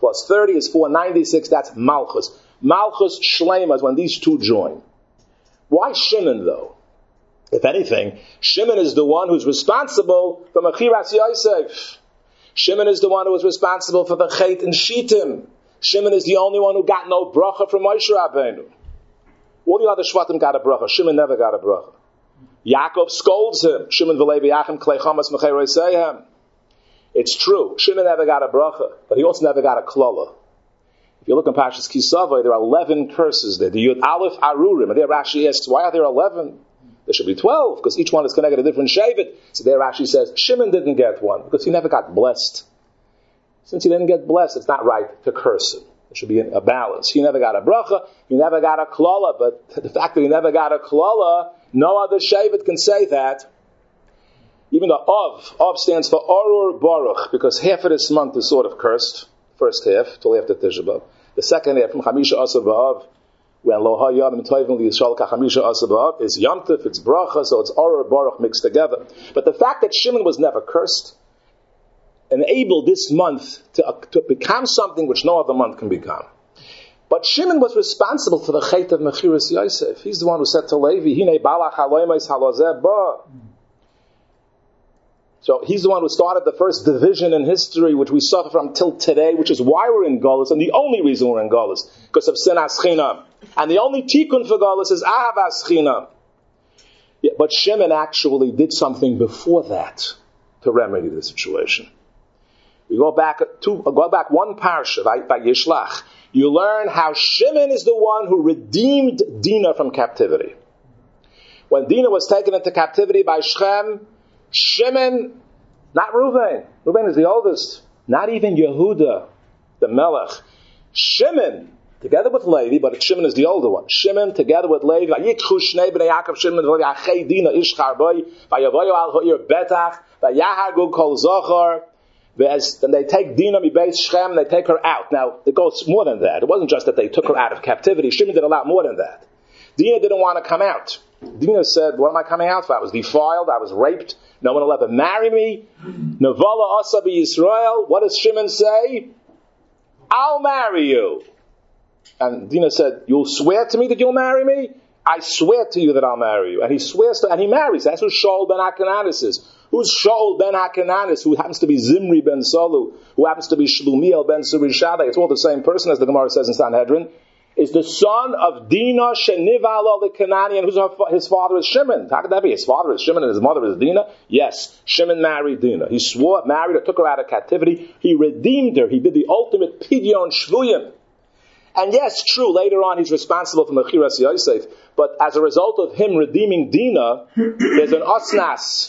plus 30 is 496. That's Malchus. Malchus Shlema is when these two join. Why Shimon, though? If anything, Shimon is the one who's responsible for Mechiras Yosef. Shimon is the one who was responsible for the Chet and Shittim. Shimon is the only one who got no bracha from Moshe Rabbeinu. All the other Shvatim got a bracha. Shimon never got a bracha. Yaakov scolds him. Shimon v'levi yachim klei chamas mechei seihem. It's true. Shimon never got a bracha, but he also never got a klala. If you look in Parshas Kisavai, there are 11 curses there. The Yud Aleph Arurim. And there Rashi asks, why are there 11? There should be 12, because each one is connected to a different Shevet. So there Rashi says, Shimon didn't get one, because he never got blessed. Since he didn't get blessed, it's not right to curse him. There should be a balance. He never got a bracha, he never got a klala, but the fact that he never got a klala, no other Shevet can say that. Even the Av stands for Orur Baruch, because half of this month is sort of cursed. First half, till after Tisha B'Av. The second half, from Chamisha Asar B'Av, when Lo HaYam Toivim L'Yisrael Kachamisha Asar B'Av, is Yom Tov, it's Bracha, so it's Orur Baruch mixed together. But the fact that Shimon was never cursed enabled this month to become something which no other month can become. But Shimon was responsible for the Chet of Mechiras Yosef. He's the one who said to Levi, Hine Balach Haloimais Halozeh Ba. So he's the one who started the first division in history, which we suffer from till today, which is why we're in Golus, and the only reason we're in Golus, because of Sinas Chinam. And the only tikkun for Golus is Ahavas Chinam. Yeah, but Shimon actually did something before that to remedy the situation. We go back one parsha by Yishlach. You learn how Shimon is the one who redeemed Dinah from captivity. When Dinah was taken into captivity by Shechem, Shimon, not Reuven. Reuven is the oldest. Not even Yehuda, the Melech. Shimon, together with Levi, but Shimon is the older one. Shimon, together with Levi, Vayikchu Shnei Bnei Yaakov Shimon v'Levi Achei Dinah Ish Charboi Vayavoyu Al Ha'ir Betach Vayahargu Kol Zochar. Then they take Dinah mibeis Shechem, they take her out. Now, it goes more than that. It wasn't just that they took her out of captivity. Shimon did a lot more than that. Dinah didn't want to come out. Dinah said, what am I coming out for? I was defiled, I was raped, no one will ever marry me. Nevala Asa Yisrael. What does Shimon say? I'll marry you. And Dinah said, you'll swear to me that you'll marry me? I swear to you that I'll marry you. And he swears to, and he marries. That's who Shaul ben Hakananis is. Who's Shaul ben Hakananis, who happens to be Zimri ben Salu, who happens to be Shlumiel ben Surishadeh? It's all the same person, as the Gemara says in Sanhedrin. Is the son of Dinah Shenival the Kanani, and his father is Shimon. How could that be? His father is Shimon and his mother is Dinah? Yes, Shimon married Dinah. He swore, married her, took her out of captivity. He redeemed her. He did the ultimate Pidyon Shvuyim. And yes, true, later on he's responsible for Mechiras Yosef, but as a result of him redeeming Dinah, there's an Osnas.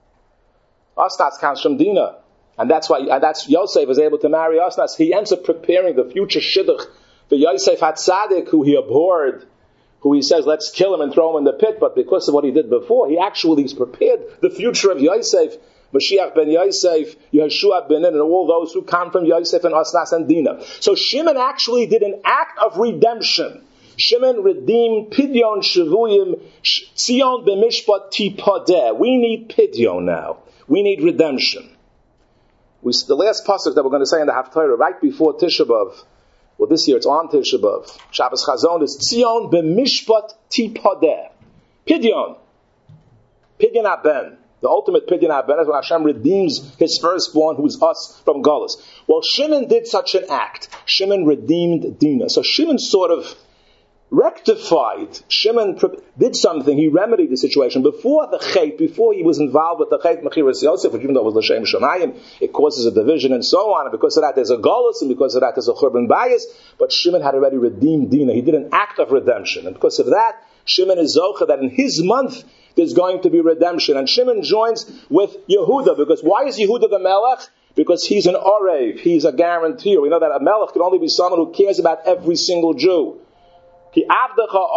Osnas comes from Dinah. And that's Yosef is able to marry Osnas. He ends up preparing the future Shidduch. The Yosef HaTzadik, who he abhorred, who he says, let's kill him and throw him in the pit, but because of what he did before, he actually has prepared the future of Yosef, Mashiach ben Yosef, Yeshua ben Nun, and all those who come from Yosef and Osnas and Dinah. So Shimon actually did an act of redemption. Shimon redeemed Pidyon Shavuyim, Tzion b'mishpat tipadeh. We need Pidyon now. We need redemption. The last pasuk that we're going to say in the Haftarah, right before Tisha B'Av, well, this year it's on Tisha B'Av. Shabbos Chazon is Tzion b'mishpat tipadeh. Pidyon. Pidyon Aben. The ultimate Pidyon Aben is when Hashem redeems His firstborn, who is us, from Galus. Well, Shimon did such an act. Shimon redeemed Dinah. So Shimon sort of rectified. Shimon did something. He remedied the situation. Before the Chet, before he was involved with the Chet Mechiras Yosef, which even though it was L'Shem Shamayim, it causes a division and so on. And because of that, there's a Golus, and because of that, there's a Churban Bayis. But Shimon had already redeemed Dinah. He did an act of redemption. And because of that, Shimon is Zocha, that in his month, there's going to be redemption. And Shimon joins with Yehuda, because why is Yehuda the Melech? Because he's an Orev. He's a guarantor. We know that a Melech can only be someone who cares about every single Jew. Why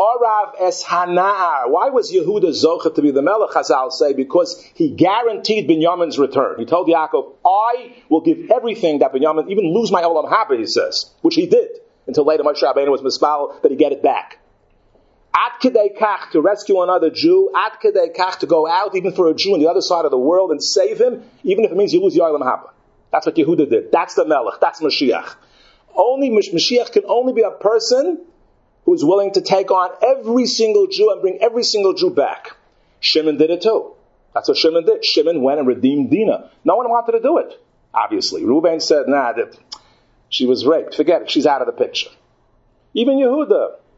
was Yehuda Zocha to be the Melech, Chazal say? Because he guaranteed Binyamin's return. He told Yaakov, I will give everything that Binyamin, even lose my Olam Haba, he says. Which he did. Until later Moshe Rabbeinu was mispal that he get it back. Ad kedei kach, to rescue another Jew. Ad kedei kach, to go out, even for a Jew on the other side of the world, and save him, even if it means you lose your Olam Haba. That's what Yehuda did. That's the Melech. That's Mashiach. Mashiach can only be a person who is willing to take on every single Jew and bring every single Jew back. Shimon did it too. That's what Shimon did. Shimon went and redeemed Dinah. No one wanted to do it, obviously. Reuben said, nah, she was raped. Forget it. She's out of the picture. Even Yehuda,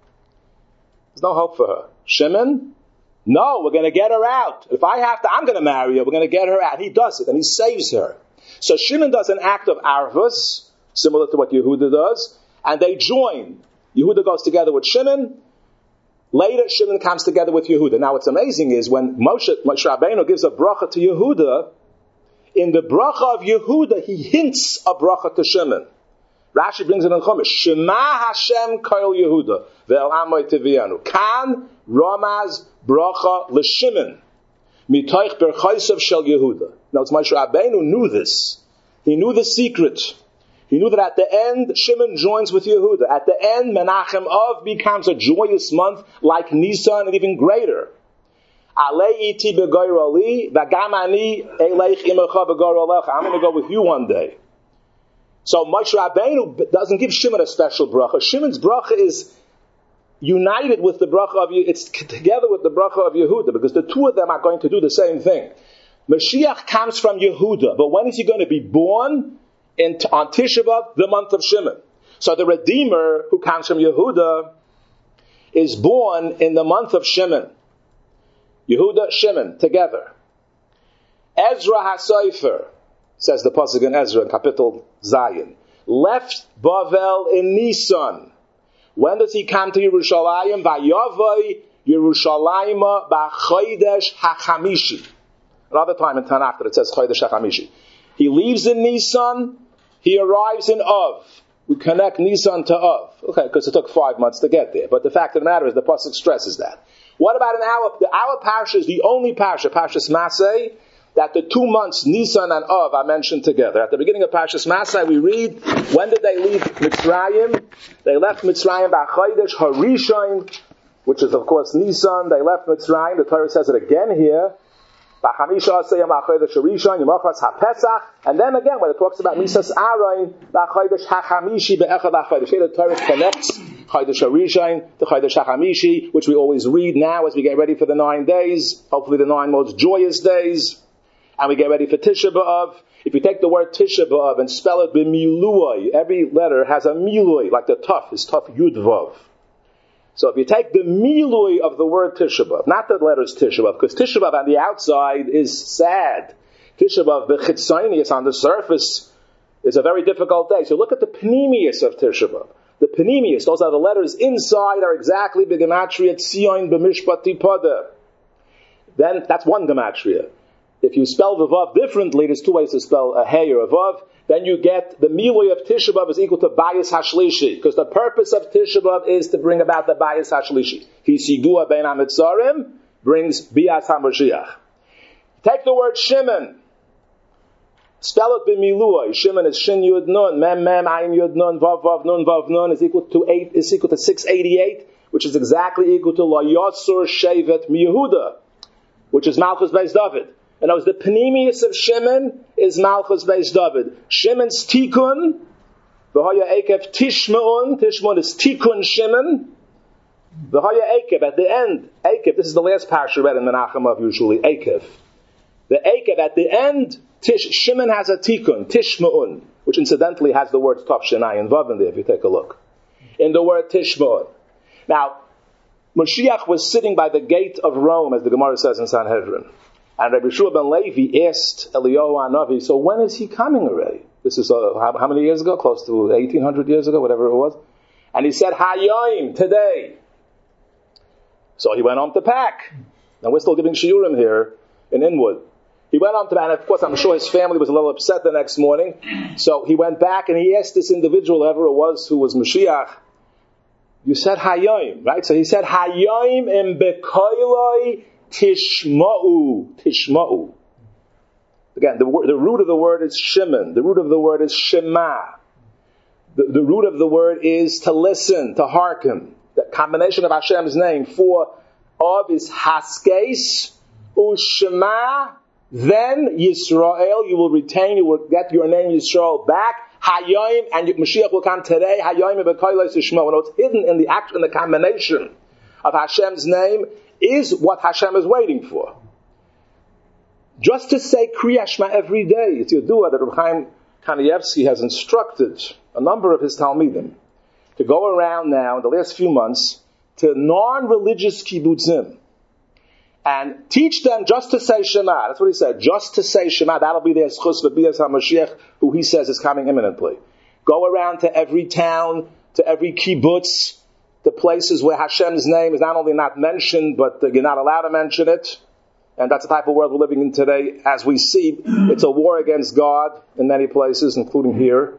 there's no hope for her. Shimon, no, we're going to get her out. If I have to, I'm going to marry her. We're going to get her out. He does it, and he saves her. So Shimon does an act of arvus, similar to what Yehuda does, and they join. Yehuda goes together with Shimon. Later, Shimon comes together with Yehuda. Now, what's amazing is when Moshe Rabbeinu gives a bracha to Yehuda, in the bracha of Yehuda, he hints a bracha to Shimon. Rashi brings it in Chumash. Shema Hashem Koil Yehuda ve'el Amoy Tevianu. Kan Ramaz bracha l'Shimon mitoich berchaisav shel Yehuda. Now, it's Moshe Rabbeinu knew this. He knew the secret. He knew that at the end, Shimon joins with Yehuda. At the end, Menachem Av becomes a joyous month like Nisan and even greater. Alei iti begoyroli, v'gam ani eleich imecha begoyrolecha. I'm going to go with you one day. So Moshe Rabbeinu doesn't give Shimon a special bracha. Shimon's bracha is united with the bracha of it's together with the bracha of Yehuda, because the two of them are going to do the same thing. Mashiach comes from Yehuda, but when is he going to be born? On Tisha B'Av, the month of Shimon. So the Redeemer, who comes from Yehuda, is born in the month of Shimon. Yehuda, Shimon, together. Ezra HaSofer, says the Pasuk in Ezra, in Kapitel Zayin, left Bavel in Nisan. When does he come to Yerushalayim? Vayavai Yerushalayim b'Chodesh HaChamishi. Another time in Tanakh that it says Chodesh HaChamishi. He leaves in Nisan, he arrives in Av. We connect Nisan to Av. Okay, because it took 5 months to get there. But the fact of the matter is, the Pasuk stresses that. What about our parsha is the only parsha, Parshas Masei, that the 2 months, Nisan and Av, are mentioned together. At the beginning of Parshas Masei, we read, when did they leave Mitzrayim? They left Mitzrayim b'Chodesh Harishon, which is of course Nisan. They left Mitzrayim. The Torah says it again here. And then again, when it talks about Misas Aaron, the Torah connects Chodesh Harishon to Chodesh HaChamishi, which we always read now as we get ready for the 9 days, hopefully the 9 most joyous days, and we get ready for Tisha B'Av. If you take the word Tisha B'Av and spell it b'miluay, every letter has a miluay, like the Tuf is Tuf Yud Vav. So if you take the milui of the word Tisha B'Av, not the letters Tisha B'Av, because Tisha B'Av on the outside is sad. Tisha B'Av, the chitzonius on the surface, is a very difficult day. So look at the panemius of Tisha B'Av. The panemius, those are the letters inside, are exactly the gematria Tzion b'mishpat tipada. Then that's one gematria. If you spell the Vav differently, there's 2 ways to spell a hey or a Vav. Then you get the milui of Tisha B'Av is equal to Bayis Hashlishi, because the purpose of Tisha B'Av is to bring about the Bayis Hashlishi. Hisigua ben HaMitzarim brings Bias HaMashiach. Take the word Shimon, spell it b'milui. Shimon is Shin Yud Nun, Mem Mem Ayin Yud Nun, Vav Vav Nun Vav Nun is equal to 688, which is exactly equal to La Yosur Shevet MiYehuda, which is Malchus Beis David. And that was the panemius of Shimon is Malchus Beis David. Shimon's Tikkun, V'haya Ekev Tishmeun is Tikkun Shimon. V'haya Ekev, at the end, Ekev, this is the last parsha read in Menachem Av usually, Ekev. The Ekev, at the end, Shimon has a Tikkun, Tishmeun, which incidentally has the words Tav Shenai and Vav in there, if you take a look. In the word Tishmeun. Now, Mashiach was sitting by the gate of Rome, as the Gemara says in Sanhedrin. And Rabbi Shua ben Levi asked Eliyahu Hanavi, so when is he coming already? This is how many years ago? Close to 1800 years ago, whatever it was. And he said, Hayayim, today. So he went home to pack. Now we're still giving shiurim here in Inwood. He went home to pack, and of course I'm sure his family was a little upset the next morning. So he went back and he asked this individual, whoever it was, who was Mashiach, you said Hayayim, right? So he said, Hayayim im bekoiloi Tishma'u. Again, the root of the word is Shimon. The root of the word is Shema. The root of the word is to listen, to hearken. The combination of Hashem's name for Av is Haskes, Ushema, then Yisrael, you will retain, you will get your name Yisrael back. Hayoim, and Mashiach will come today. Hayoim b'kolos Shmo. And what's hidden in the act, in the combination of Hashem's name is what Hashem is waiting for. Just to say Kriya Shema every day, it's Yodua that Reb Chaim Kanievsky has instructed a number of his Talmidim to go around now in the last few months to non-religious kibbutzim and teach them just to say Shema. That's what he said. Just to say Shema. That'll be their schus v'bias HaMashiach, who he says is coming imminently. Go around to every town, to every kibbutz, to places where Hashem's name is not only not mentioned, but you're not allowed to mention it. And that's the type of world we're living in today. As we see, it's a war against God in many places, including here.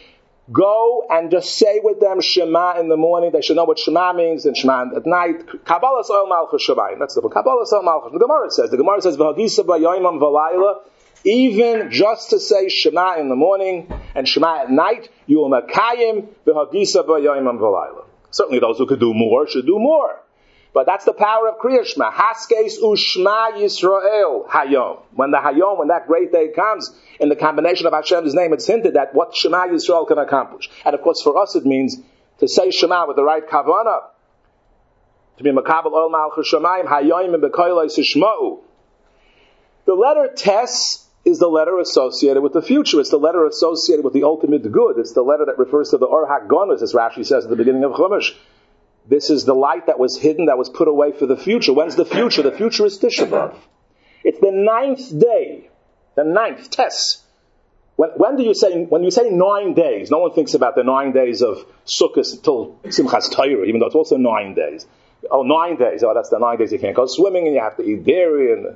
Go and just say with them Shema in the morning. They should know what Shema means, and Shema at night. Kabbalah Soil Malchus Shabayim. That's the book. Kabbalah Soil Malchus. The Gemara says, V'hagisa b'yoimam v'layla. Even just to say Shema in the morning and Shema at night, you will makayim v'hagisa b'yoimam v'layla. Certainly those who could do more should do more. But that's the power of Kriya Shema. Haskes u'shma Yisrael hayom. When that great day comes, in the combination of Hashem's name, it's hinted at what Shema Yisrael can accomplish. And of course, for us, it means to say Shema with the right kavanah, to be makabel ol malchus shamayim hayom and bekolos ishma'u. The letter Tes is the letter associated with the future. It's the letter associated with the ultimate good. It's the letter that refers to the Or HaGonos, as Rashi says at the beginning of Chumash. This is the light that was hidden, that was put away for the future. When's the future? The future is Tisha B'Av. It's the 9th day. The 9th, Tes. When you say 9 days, no one thinks about the 9 days of Sukkot until Simchas Torah, even though it's also 9 days. 9 days. That's the 9 days you can't go swimming and you have to eat dairy. And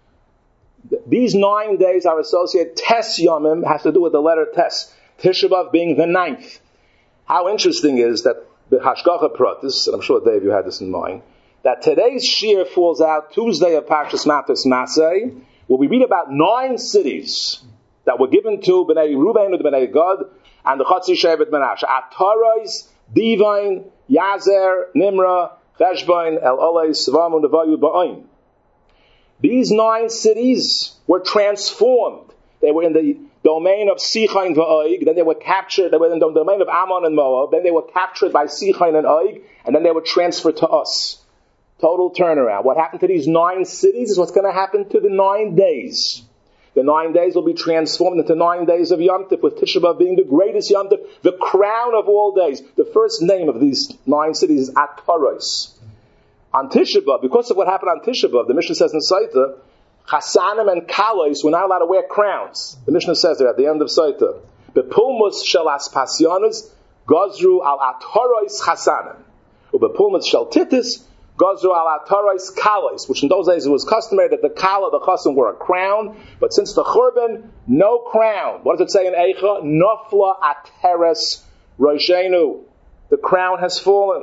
these 9 days are associated. Tes Yomim has to do with the letter Tes. Tisha B'Av being the 9th. How interesting is that the Hashgacha Pratis, and I'm sure Dave you had this in mind, that today's Shir falls out Tuesday of Parshas Matos Masei, where we read about 9 cities that were given to Bnei Reuben and Bnei Gad and the Chatzi Shevet Menashe. Atarois, Divain, Yazer, Nimra, Cheshbon, El Olei, Svam, and Nevayu Ba'ain. These 9 cities were transformed. They were in the domain of Sichain v'Oig, then they were captured, they were in the domain of Ammon and Moab, then they were captured by Sichain and Oig, and then they were transferred to us. Total turnaround. What happened to these 9 cities is what's going to happen to the 9 days. The 9 days will be transformed into 9 days of Yom Tov, with Tisha B'Av being the greatest Yom Tov, the crown of all days. The first name of these 9 cities is Ataros. On Tisha B'Av, because of what happened on Tisha B'Av, the Mishnah says in Saita, Chasanim and Kalos were not allowed to wear crowns. The Mishnah says there at the end of Saita, Bepulmus shel Aspasianas gozru al Ataros Chasanim, Ubepulmus shel Titis gozru al Ataros Kalos, which in those days it was customary that the Kala, the Chasim, wore a crown, but since the Churban, no crown. What does it say in Eicha? Nofla Ateres Roshenu. The crown has fallen.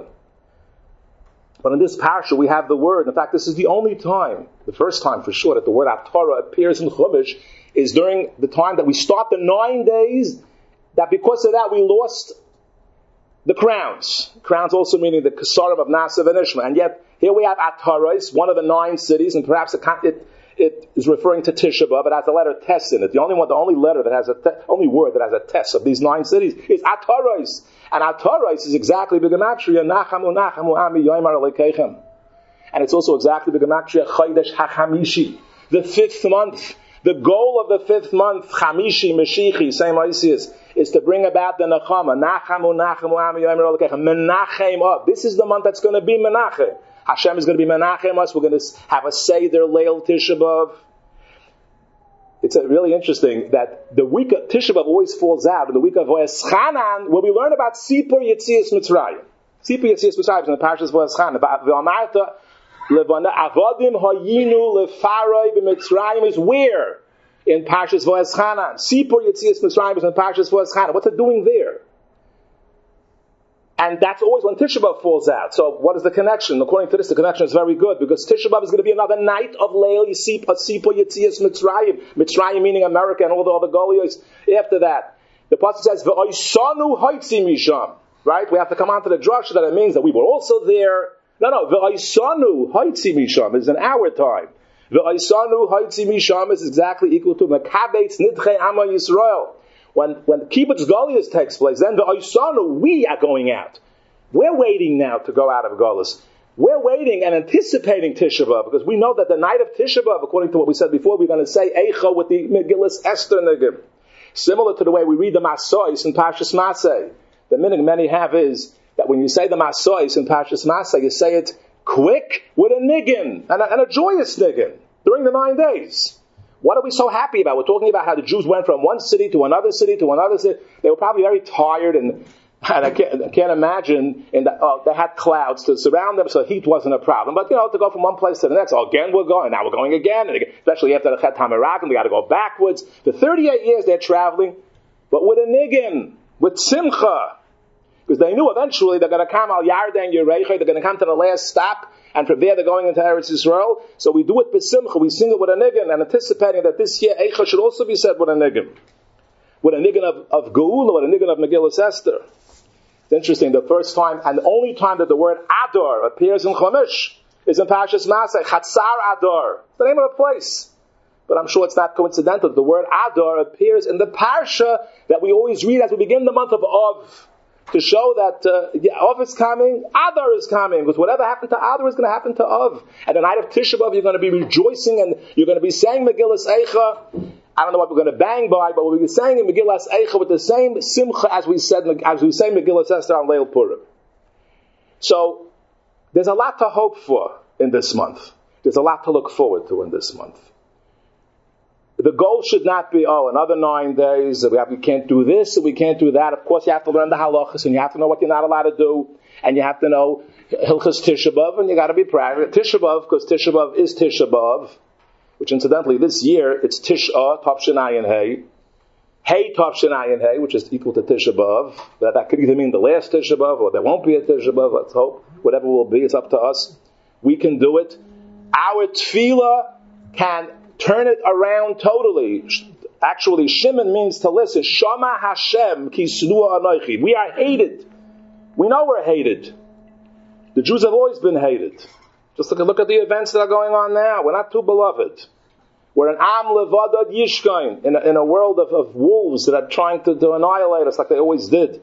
But in this parsha we have the word. In fact, this is the only time, the first time for sure, that the word Atorah appears in Chumash is during the time that we start the 9 days, that because of that we lost the crowns. Crowns also meaning the Kesarim of Nasav and Ishma. And yet, here we have Ataros, one of the 9 cities, and perhaps it is referring to Tisha B'Av, but has the letter Tes in it. The only word that has a Tes of these 9 cities is Ataros. And Ataros is exactly the Gematria, Nachamu Nachamu Ami Yoimar Alekeichem. And it's also exactly the Gematria, Chodesh HaChamishi, the 5th month. The goal of the 5th month, Chamishi, Meshichi, same Isis, is to bring about the Nachama, Nachamu Nachamu Ami Yoimar Alekeichem, Menachem up. This is the month that's going to be Menachem. Hashem is going to be Menachem us. We're going to have a Seder Leil Tisha B'Av. It's really interesting that the week of Tisha B'Av always falls out in the week of V'eschanan, where we learn about Sipur Yetzias Mitzrayim. Sipur Yetzias Mitzrayim is in the Parshas V'eschanan. V'amarta levana avodim hayinu lefaroi b'Mitzrayim is where? In Parshas V'eschanan. Sipur Yetzias Mitzrayim is in Parshas V'eschanan. What's it doing there? And that's always when Tisha B'Av falls out. So what is the connection? According to this, the connection is very good, because Tisha B'Av is going to be another night of Leil Yisip, Asipo Yetzias Mitzrayim. Mitzrayim meaning America and all the other Golios. After that, the passage says, V'oisanu haitzi misham. Right? We have to come on to the drasha that it means that we were also there. No, V'oisanu haitzi misham is in our time. V'oisanu haitzi misham is exactly equal to Mekabetz Nidchei Amma Yisrael. When Kibbutz Goliath takes place, then the Oisanu, we are going out. We're waiting now to go out of Golus. We're waiting and anticipating Tisha B'Av, because we know that the night of Tisha B'Av, according to what we said before, we're going to say Eicha with the Megillus Esther Nigim. Similar to the way we read the Masois in Parshas Masei. The minhag many have is that when you say the Masois in Parshas Masei, you say it quick with a niggin, and a joyous niggin, during the 9 days. What are we so happy about? We're talking about how the Jews went from one city to another city to another city. They were probably very tired, and I can't imagine they had clouds to surround them, so heat wasn't a problem. But, to go from one place to the next, again we're going, now we're going again, and again, especially after the Chet HaMeraglim, we got to go backwards. For 38 years they're traveling, but with a niggin, with simcha, because they knew eventually they're going to come al Yarden Yereicha, they're going to come to the last stop, and from there they're going into Eretz Yisrael. So we do it b'simcha, we sing it with a niggin, and anticipating that this year Eicha should also be said with a niggin of Geula, with a niggin of Megillus Esther. It's interesting, the first time and the only time that the word Adar appears in Chumash is in Parshas Masei, Chatzar Adar. It's the name of a place. But I'm sure it's not coincidental. The word Adar appears in the Parsha that we always read as we begin the month of Av, to show that Av is coming, Adar is coming, because whatever happened to Adar is going to happen to Av. At the night of Tisha B'Av, you're going to be rejoicing and you're going to be saying Megillus Eicha. I don't know what we're going to bang by, but we'll be saying in Megillus Eicha with the same simcha as we say Megillus Esther on Leil Purim. So, there's a lot to hope for in this month. There's a lot to look forward to in this month. The goal should not be, another 9 days, we can't do this, and we can't do that. Of course, you have to learn the halachas, and you have to know what you're not allowed to do, and you have to know Hilchas Tisha B'Av, and you got to be proud of Tisha B'Av, because Tisha B'Av is Tisha B'Av, which incidentally, this year, it's Tisha, Tavshin Ayin Hey. Hey Tavshin Ayin Hey, which is equal to Tisha B'Av. That could either mean the last Tisha B'Av, or there won't be a Tisha B'Av, let's hope. Whatever will be, it's up to us. We can do it. Our tefillah can turn it around totally. Actually, Shimon means to listen. Shama Hashem ki snua anoichi. We are hated. We know we're hated. The Jews have always been hated. Just look at the events that are going on now. We're not too beloved. We're an Am Levadad Yishkain, in a world of wolves that are trying to annihilate us like they always did.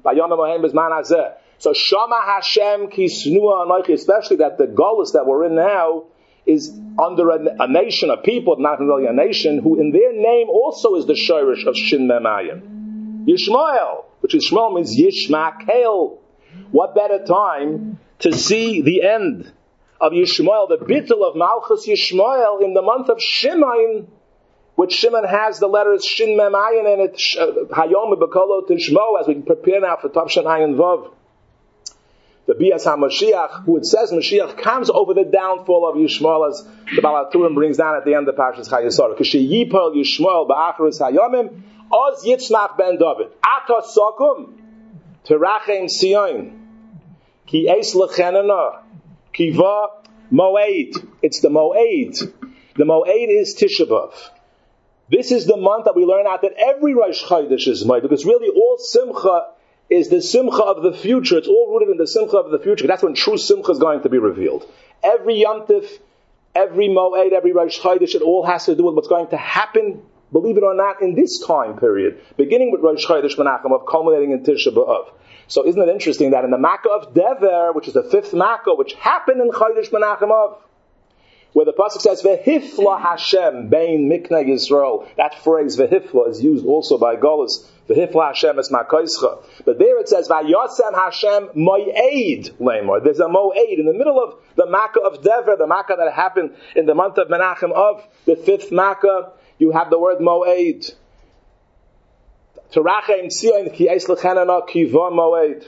So Shama Hashem ki snua anoichi, especially that the Golus that we're in now is under a nation, a people, not really a nation, who in their name also is the shirish of Shin Memayim. Yishmael, which is Shmuel means Yishmael. What better time to see the end of Yishmael, the bittul of Malchus Yishmael, in the month of Shimayin, which Shimon has the letters Shin Memayim in it, Hayom B'Kolo Tishmo, as we prepare now for Tavshin Ayin Vav. The Bias HaMashiach, who it says Mashiach comes over the downfall of Yishmael, as the Baal HaTurim brings down at the end of Parshas Chayesor. K'shei yipol Yishmael ba'acharis hayomim, oz Yitzchak ben David. Ata sokum, terachem Sion, ki eis lechenana, ki va moed. It's the moed. The moed is Tisha B'Av. This is the month that we learn out that every Rosh Chodesh is moed, because really all Simcha is the simcha of the future. It's all rooted in the simcha of the future. That's when true simcha is going to be revealed. Every Yom Tif, every Moed, every Rosh Chodesh, it all has to do with what's going to happen, believe it or not, in this time period. Beginning with Rosh Chodesh Menachem Av, culminating in Tisha B'Av. So isn't it interesting that in the Makkah of Dever, which is the 5th Makkah, which happened in Chodesh Menachem Av, where the pasuk says "Vehifla Hashem bein Mikna Yisrael," that phrase "Vehifla" is used also by Golus. "Vehifla Hashem es Makoischa," but there it says "Vayosem Hashem Moed Lemor." There's a Moed in the middle of the Makkah of Dever, the Makkah that happened in the month of Menachem Av, the 5th Makkah. You have the word Moed. Terachem Tzion ki eis lechenana ki va Moed.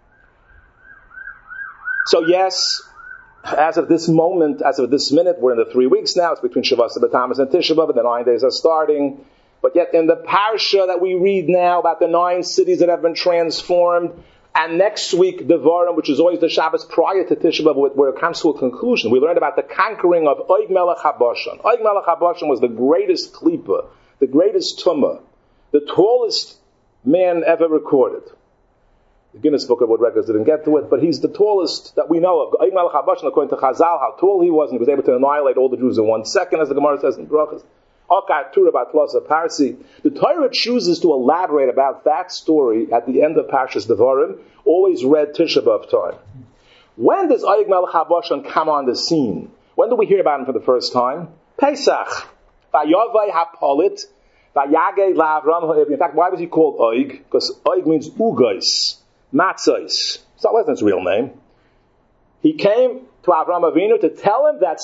So yes, as of this moment, as of this minute, we're in the 3 weeks now. It's between Shavas B'Tamas and Tisha B'Av, and the 9 days are starting. But yet in the parsha that we read now about the 9 cities that have been transformed, and next week, Devarim, which is always the Shabbos prior to Tisha B'Av, where it comes to a conclusion. We learned about the conquering of Og Melech HaBashan. Og Melech HaBashan was the greatest klipa, the greatest tumah, the tallest man ever recorded. The Guinness Book of World Records didn't get to it, but he's the tallest that we know of. Og Melech HaBashan, according to Chazal, how tall he was, and he was able to annihilate all the Jews in 1 second, as the Gemara says in Brachos. The Torah chooses to elaborate about that story at the end of Parshas Devarim, always read Tisha B'Av time. When does Og Melech HaBashan come on the scene? When do we hear about him for the first time? Pesach. Vayavai hapolit, vayagei la'Avram. In fact, why was he called Og? Because Og means ugais, matzos. So that wasn't his real name. He came to Avram Avinu to tell him that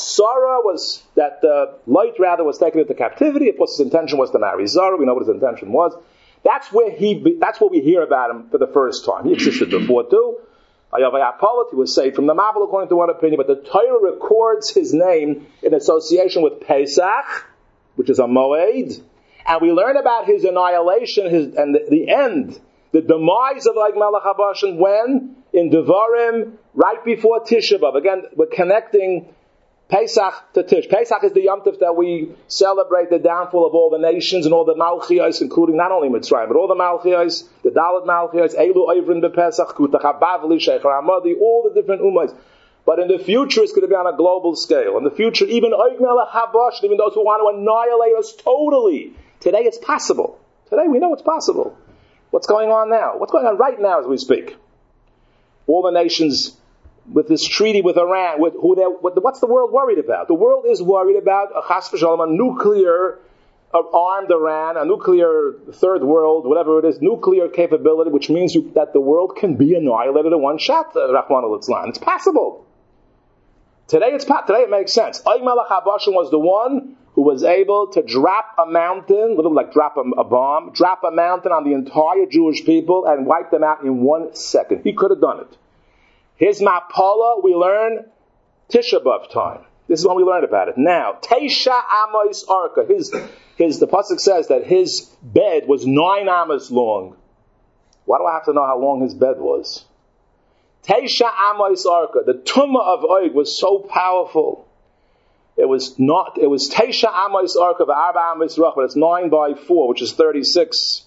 Lot was taken into captivity. Of course, his intention was to marry Zara. We know what his intention was. That's what we hear about him for the first time. He existed before too. He was saved from the Mabul according to one opinion, but the Torah records his name in association with Pesach, which is a Moed, and we learn about his annihilation, and the end, the demise of Og Melech HaBashan when? In Devarim, right before Tisha B'Av. Again, we're connecting Pesach to Tish. Pesach is the Yom Tov that we celebrate the downfall of all the nations and all the Malchios, including not only Mitzrayim, but all the Malchios, the Dalet Malchios, Elu Oivrin B'Pesach, Kutach HaBavli, Sheikh Ramadi, all the different Ummahs. But in the future, it's going to be on a global scale. In the future, even Og Melech HaBashan, even those who want to annihilate us totally. Today it's possible. Today we know it's possible. What's going on now? What's going on right now as we speak? All the nations with this treaty with Iran, what's the world worried about? The world is worried about a nuclear armed Iran, a nuclear third world, whatever it is, nuclear capability, which means that the world can be annihilated in one shot. Rahman al-Islam. It's possible. Today it makes sense. Og Melech HaBashan was the one who was able to drop a mountain, little like drop a bomb, drop a mountain on the entire Jewish people and wipe them out in 1 second. He could have done it. His Mapala, we learn Tisha B'Av time. This is when we learn about it. Now, Teisha Amos Arka. The pasuk says that his bed was 9 amos long. Why do I have to know how long his bed was? Teisha Amos Arka. The tumah of Og was so powerful. It was Teisha Amos Arka v'Arba Amos Rach, but it's 9 by 4, which is 36.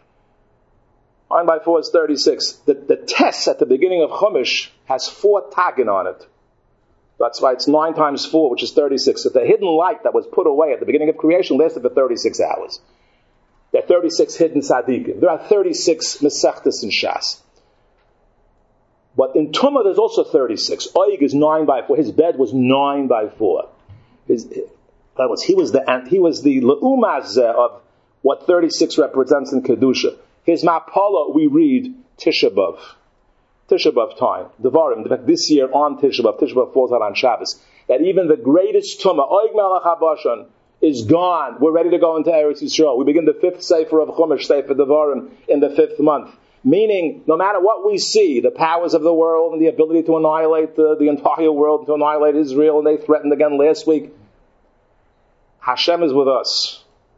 9 by 4 is 36. The test at the beginning of Chumash has 4 tagin on it. That's why it's 9 times 4, which is 36. So the hidden light that was put away at the beginning of creation lasted for 36 hours. There are 36 hidden tzaddikim. There are 36 mesechtas in Shas. But in Tumah there's also 36. Og is 9 by 4. His bed was 9 by 4. He was the le'umazeh of what 36 represents in Kedusha. His Mapala, we read Tisha B'Av. Tisha B'Av time. Devarim. In fact, this year on Tisha B'Av falls out on Shabbos. That even the greatest Tumah, Og Melech HaBashan, is gone. We're ready to go into Eretz Yisrael. We begin the 5th Sefer of Chumash, Sefer Devarim, in the 5th month. Meaning, no matter what we see, the powers of the world and the ability to annihilate the entire world, to annihilate Israel, and they threatened again last week, Hashem is with us.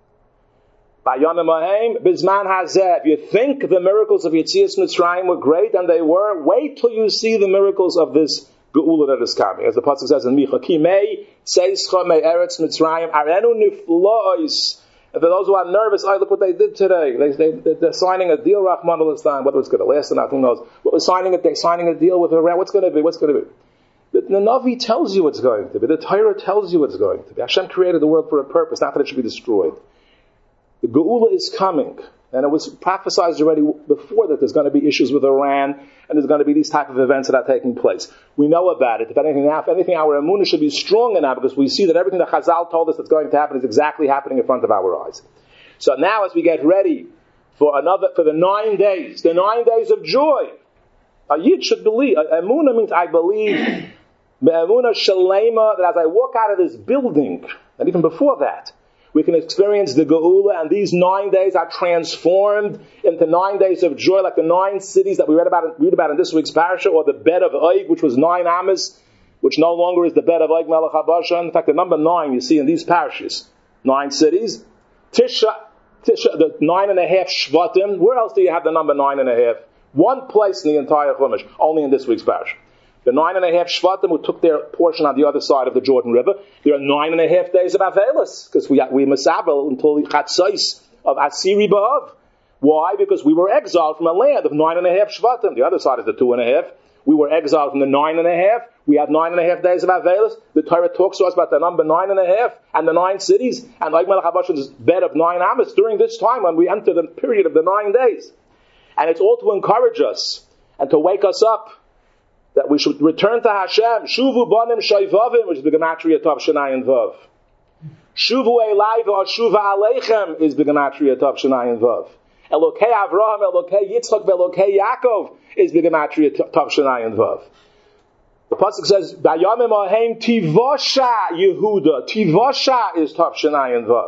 If you think the miracles of Yetzias Mitzrayim were great, and they were, wait till you see the miracles of this Geula that is coming. As the pasuk says in Micha, Kimei Seischa Me Eretz Mitzrayim Arenu Niflois. And for those who are nervous, look what they did today. They're signing a deal, Rahman al-Islam. Whether it's going to last or not, who knows? But they're signing a deal with Iran. What's going to be? The Navi tells you what's going to be. The Torah tells you what's going to be. Hashem created the world for a purpose, not that it should be destroyed. The Geula is coming. And it was prophesied already before that there's going to be issues with Iran, and there's going to be these type of events that are taking place. We know about it. If anything, our emunah should be stronger now, because we see that everything that Chazal told us that's going to happen is exactly happening in front of our eyes. So now, as we get ready for the 9 days, the 9 days of joy, a yid should believe. Emunah means I believe. Emunah shalema, that as I walk out of this building, and even before that, we can experience the Geula, and these 9 days are transformed into 9 days of joy, like the 9 cities that we read about in this week's parasha, or the bed of Og, which was 9 amos, which no longer is the bed of Og Melech HaBashan. In fact, the number 9 you see in these parashas, 9 cities. Tisha, the 9.5 Shvatim. Where else do you have the number 9.5? One place in the entire Chumash, only in this week's parasha. The 9.5 Shvatim who took their portion on the other side of the Jordan River. There are 9.5 days of Avelis, because we Masabel until the Chatzos of Asiri B'Av. Why? Because we were exiled from a land of 9.5 Shvatim. The other side is the 2.5. We were exiled from the 9.5. We have 9.5 days of Avelis. The Torah talks to us about the number 9.5 and the 9 cities and like Melech HaBashan's bed of 9 Amos during this time when we enter the period of the 9 days. And it's all to encourage us and to wake us up that we should return to Hashem. Shuvu banim shayvavim, which is the Gematria Tav Shanayin Vav. Shuvu elai v'ashuva aleichem is the Gematria Tav Shanayin Vav. Elokei Avraham, Elokei Yitzchak, Elokei Yaakov is the Gematria Tav Shanayin Vav. The pasuk says, "Bayamim ahem tivosha Yehuda." Tivosha is Tav Shanayin Vav.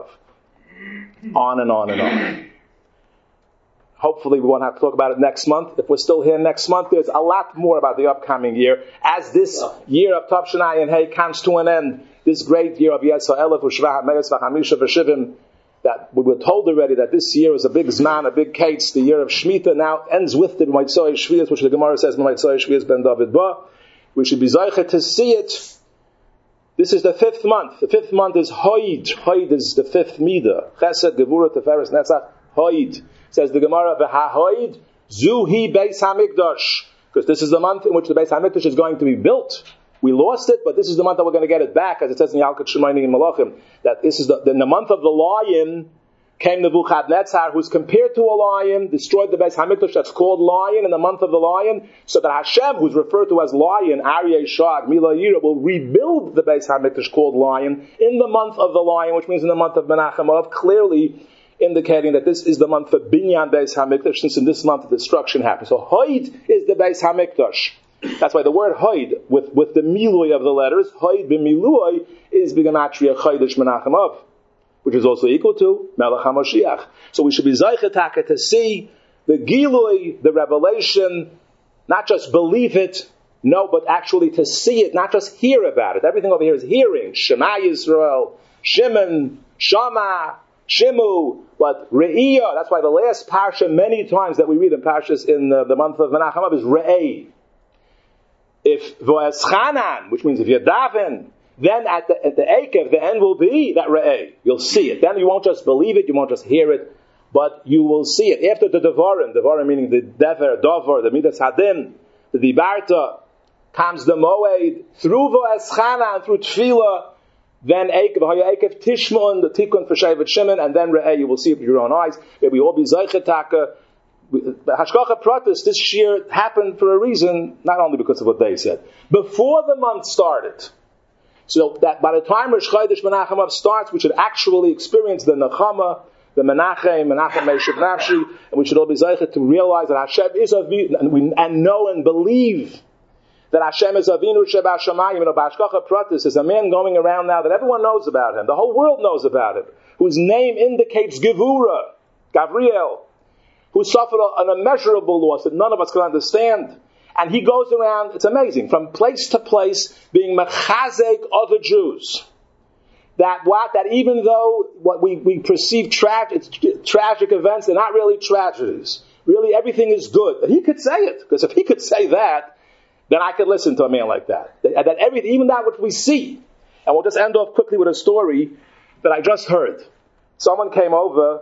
On and on and on. Hopefully we won't have to talk about it next month. If we're still here next month, there's a lot more about the upcoming year. As this year of Tav Shanayin Hey comes to an end, this great year of Yetzel Elef U'Shva HaMeis VaChamisha V'Shivim, that we were told already that this year is a big Zman, a big Kates. The year of Shemitah now ends with the B'Maitzoi Shvias, which the Gemara says B'Maitzoi Shvias Ben David Ba. We should be Zaycha to see it. This is the 5th month. The 5th month is Hoid. Hoid is the 5th Midah. Chesed, Gevurah, Teferes, Netzach, Hoid. Says the Gemara, V'Hahoid, Zuhi Beis HaMikdash. Because this is the month in which the Beis HaMikdash is going to be built. We lost it, but this is the month that we're going to get it back, as it says in Yalkut Shemaini in Malachim, that this is in the month of the lion came Nebuchadnezzar, who's compared to a lion, destroyed the Beis HaMikdash that's called lion in the month of the lion, so that Hashem, who's referred to as lion, Aryeh Shag, Mila Yira, will rebuild the Beis HaMikdash called lion in the month of the lion, which means in the month of Menachem Av, clearly indicating that this is the month for Binyan Beis HaMikdash, since in this month the destruction happens. So Hoid is the Beis HaMikdash. That's why the word Hoid, with the Milui of the letters, Hoid b'Milui, is B'Gematria Chodesh Menachem Av, which is also equal to Melech HaMoshiach. So we should be Zaychetaka to see the Gilui, the revelation, not just believe it, no, but actually to see it, not just hear about it. Everything over here is hearing. Shema Yisrael, Shimon, Shama, Shimu, but Re'iyah. That's why the last parsha many times that we read in parshas in the month of Menachem Av is Re'ei. If Vo'eschanan, which means if you're daven, then at the Ekev, the end will be that Re'ei. You'll see it. Then you won't just believe it, you won't just hear it, but you will see it. After the Devarim meaning the Dover, the Midas Hadin, the Dibarta, comes the Moed, through Vo'eschanan, through Tefillah, then Ekev Tishmon, the Tikkun for Shevet Shimon, and then Re'ei, you will see it with your own eyes. May we all be Zeichetaka. Hashgacha Pratis this year happened for a reason, not only because of what they said. Before the month started, so that by the time Rosh Chodesh Menachem Av starts, we should actually experience the Nechama, the Menachem Meshiv Nafshi, and we should all be zeichet to realize that Hashem is Avinu, and know and believe that Hashem is Avinu Sheba Shamayim. Hashgacha Pratis is a man going around now that everyone knows about him, the whole world knows about him, whose name indicates Gevura, Gabriel, who suffered an immeasurable loss that none of us can understand. And he goes around, it's amazing, from place to place, being mechazek other Jews. That even though what we perceive tragic events, they're not really tragedies. Really, everything is good. But he could say it, because if he could say that, then I could listen to a man like that. That everything, even that which we see. And we'll just end off quickly with a story that I just heard. Someone came over.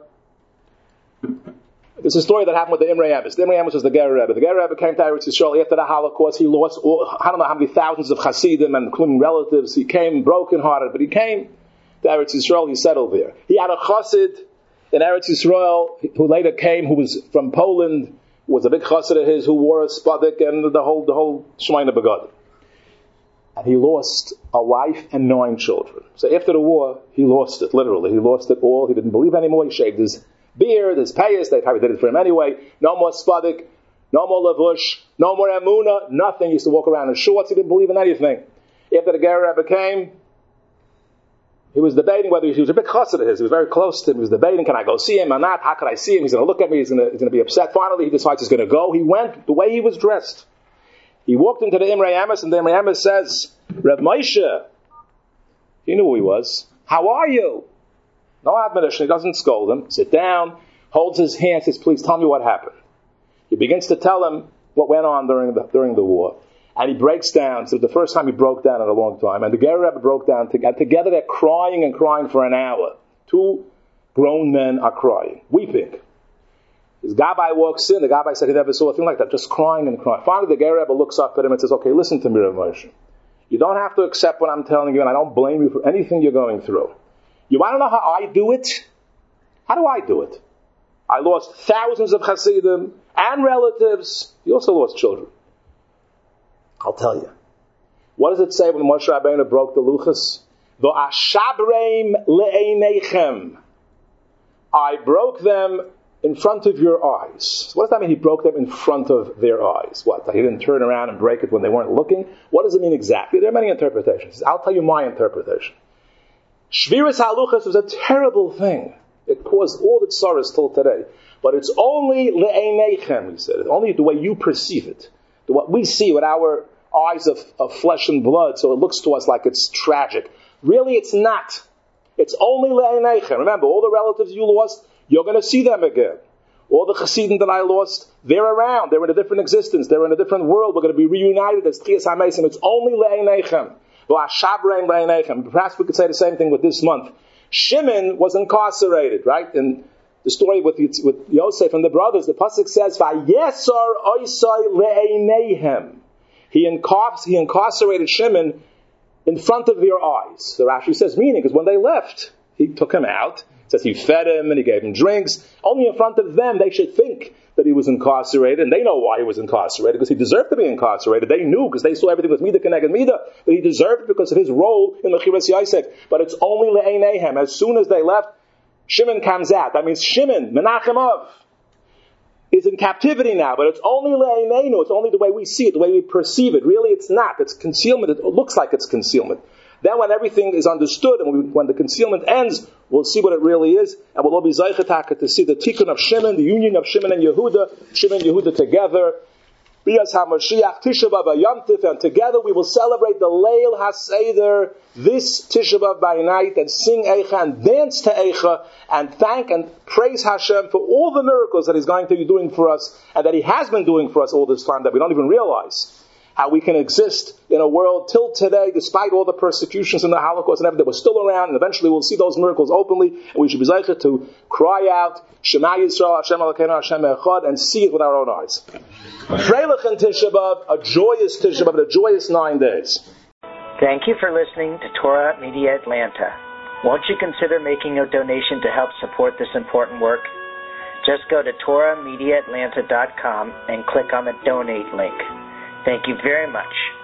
It's a story that happened with the Imrei Emes. The Imrei Emes was the Ger Rebbe. The Ger Rebbe came to Eretz Yisrael after the Holocaust. He lost I don't know how many thousands of Hasidim and including relatives. He came broken-hearted, but he came to Eretz Yisrael. He settled there. He had a Chassid in Eretz Yisrael who later came, who was from Poland, was a big Chassid of his, who wore a spadik and the whole Shemaina Begad. And he lost a wife and 9 children. So after the war, he lost it, literally. He lost it all. He didn't believe anymore. He shaved his beard, his payas, they probably did it for him anyway. No more spadik, no more lavush, no more emuna, nothing. He used to walk around in shorts. He didn't believe in anything. After the Ger Rebbe came, he was debating whether he was a big chassid of his. He was very close to him. He was debating, can I go see him or not? How could I see him? He's going to look at me. He's going to be upset. Finally, he decides he's going to go. He went the way he was dressed. He walked into the Imrei Emes, and the Imrei Emes says, Reb Moshe, he knew who he was. How are you? No admonition. He doesn't scold him. Sit down, holds his hand, says, please tell me what happened. He begins to tell him what went on during the war. And he breaks down. So the first time he broke down in a long time. And the Ger Rebbe broke down together. They're crying and crying for an hour. 2 grown men are crying, weeping. This Gabbai walks in, the Gabbai said he never saw a thing like that, just crying and crying. Finally, the Ger Rebbe looks up at him and says, okay, listen to me, Rav Moshe. You don't have to accept what I'm telling you, and I don't blame you for anything you're going through. You want to know how I do it? How do I do it? I lost thousands of Hasidim and relatives. You also lost children. I'll tell you. What does it say when Moshe Rabbeinu broke the luchas? V'ashabreim le'einechem. I broke them in front of your eyes. What does that mean? He broke them in front of their eyes. What? He didn't turn around and break it when they weren't looking? What does it mean exactly? There are many interpretations. I'll tell you my interpretation. Shviras haluchas was a terrible thing. It caused all the tsaras till today. But it's only le'einechem, he said. It's only the way you perceive it. What we see with our eyes of flesh and blood, so it looks to us like it's tragic. Really, it's not. It's only le'einechem. Remember, all the relatives you lost, you're going to see them again. All the Hasidim that I lost, they're around. They're in a different existence. They're in a different world. We're going to be reunited as Tchias HaMeisim. It's only le'einechem. V'ashabreim le'einechem. Perhaps we could say the same thing with this month. Shimon was incarcerated, right? In the story with Yosef and the brothers, the pasuk says, "Vayesar oisai le'eineihem." He incarcerated Shimon in front of their eyes. The Rashi says, meaning, because when they left, he took him out. It says he fed him and he gave him drinks. Only in front of them, they should think that he was incarcerated, and they know why he was incarcerated, because he deserved to be incarcerated. They knew, because they saw everything was Midah Keneged Midah, that he deserved it because of his role in Mechiras Yosef. But it's only le'eineihem. As soon as they left, Shimon comes out. That means Shimon, Menachem Av, is in captivity now, but it's only le'eineinu. It's only the way we see it, the way we perceive it. Really, it's not. It's concealment. It looks like it's concealment. Then when everything is understood, and when the concealment ends, we'll see what it really is, and we'll all be Zeichetaka to see the tikkun of Shimon, the union of Shimon and Yehuda together. B'yas HaMashiach, Tisha B'Av Yom Tif, and together we will celebrate the Leil HaSeder this Tisha B'Av by night, and sing Eicha, and dance to Eicha, and thank and praise Hashem for all the miracles that He's going to be doing for us, and that He has been doing for us all this time that we don't even realize. How we can exist in a world till today, despite all the persecutions and the Holocaust and everything, that we're still around, and eventually we'll see those miracles openly, and we should be zeichet to cry out, Shema Yisrael, Hashem Elokeinu, Hashem Echad, and see it with our own eyes. Freilich and Tisha B'Av, a joyous Tisha B'Av, a joyous 9 days. Thank you for listening to Torah Media Atlanta. Won't you consider making a donation to help support this important work? Just go to TorahMediaAtlanta.com and click on the donate link. Thank you very much.